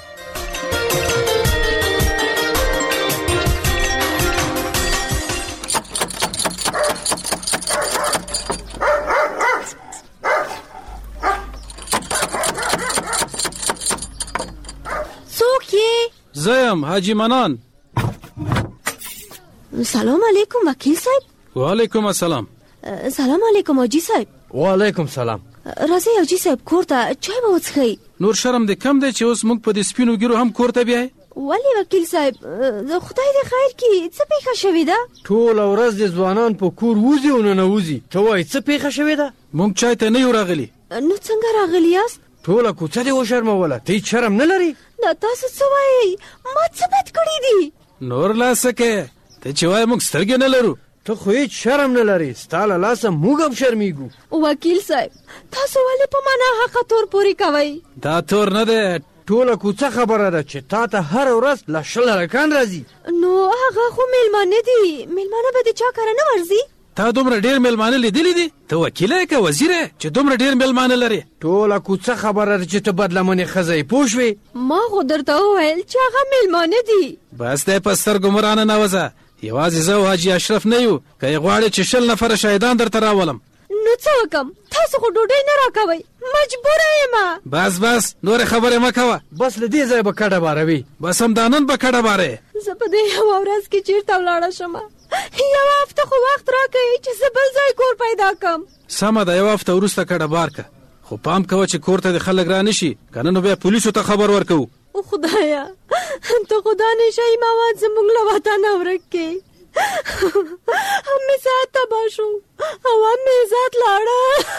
زیم حاجی منان. سلام علیکم وکیل صاحب. وعلیکم السلام. سلام علیکم حاجی صاحب. وعلیکم سلام. راځئ حاجی صاحب کور ته چای به وڅښئ. نور شرم دې کم دی چې اوس موږ په دې سپینو ګیرو هم کور ته بیایې؟ ولې وکیل صاحب، خدای دې خیر کړي، څه پیښه شوې ده؟ ټوله ورځ د ځوانان په کور وځي او ننوځي، ته وایې څه پیښه شوې ده؟ موږ چای ته نه یو راغلي. نو څنګه راغلي یاست؟ ټوله کوڅه دې وشرموله، ته هېڅ شرم نه لرې؟ دا تاسو څه وایئ؟ ما څه بد کړي دي؟ نور لا څه کوې؟ ته چې وایې موږ سترګې نه لرو، ته خو هېڅ شرم نه لرې، ستا له لاسه موږ هم شرمېږو. وکیل صاحب تاسو ولې په ما ناحقه تور پورې کوئ؟ دا تور نه دی، ټوله کوڅه خبره ده چې تا ته هره ورځ له شل هلکان راځي. نو هغه خو میلمانه دي، میلمانه به د چا کره نه ورځي؟ تا دومره ډیر میلمانه لیدلی دي؟ ته وکیل یې که وزیر یې چې دومره ډیر میلمانه لري؟ ټوله کوڅه خبره ده چې ته بدلمنې ښځه یې، پوه شوې؟ ما خو درته وویل چې هغه میلمانه دي. بس دی په سترګو مه رانه نوځه. یوازې زه او حاجي اشرف نه یو، که یې غواړې چې شل نفره شهیدان درته راولم. نو څه وکم؟ تاسو خو ډوډۍ نه راکوئ، مجبوره یم. بس بس نورې خبرې مه کوه. بس له دې ځایه به کډه باروي. بس همدا نن به کډه بارې. زه په دې یوه ورځ کې چېرته ولاړه شم؟ یوه هفته خو وخت راکوئ چې زه بل ځای کور پیدا کړم. سمه ده، یوه هفته وروسته کډه بار که، خو پام کوه چې کور ته د خلک را نه شي، که نه نو بیا پولیسو ته خبر ورکوو. او خدایا ته خدا نشئ مواد زموږ له وطنه ورک کړې. هم مې ساعت تباه شو او هم مې عزت لاړه.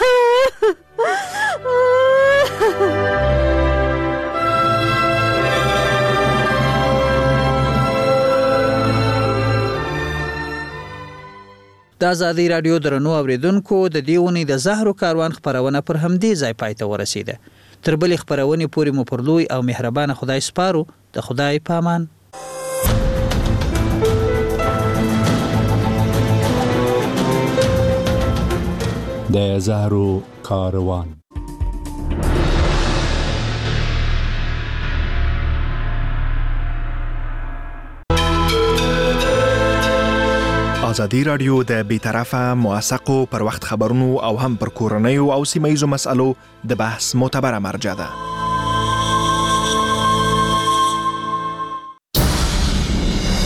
د ازادي راډیو درنو اوریدونکو، د دې ونې د زهرو کاروان خپرونه پر همدې ځای پای ته ورسیده. تر بلې خپرونې پورې مو پر لوی او مهربانه خدای سپارو. د خدای پامان. د زهرو کاروان. ازادي راډیو د بیطرفه موثقو پر وخت خبرونو او هم پر کورنیو او سیمه ییزو مسلو د بحث معتبره مرجع ده.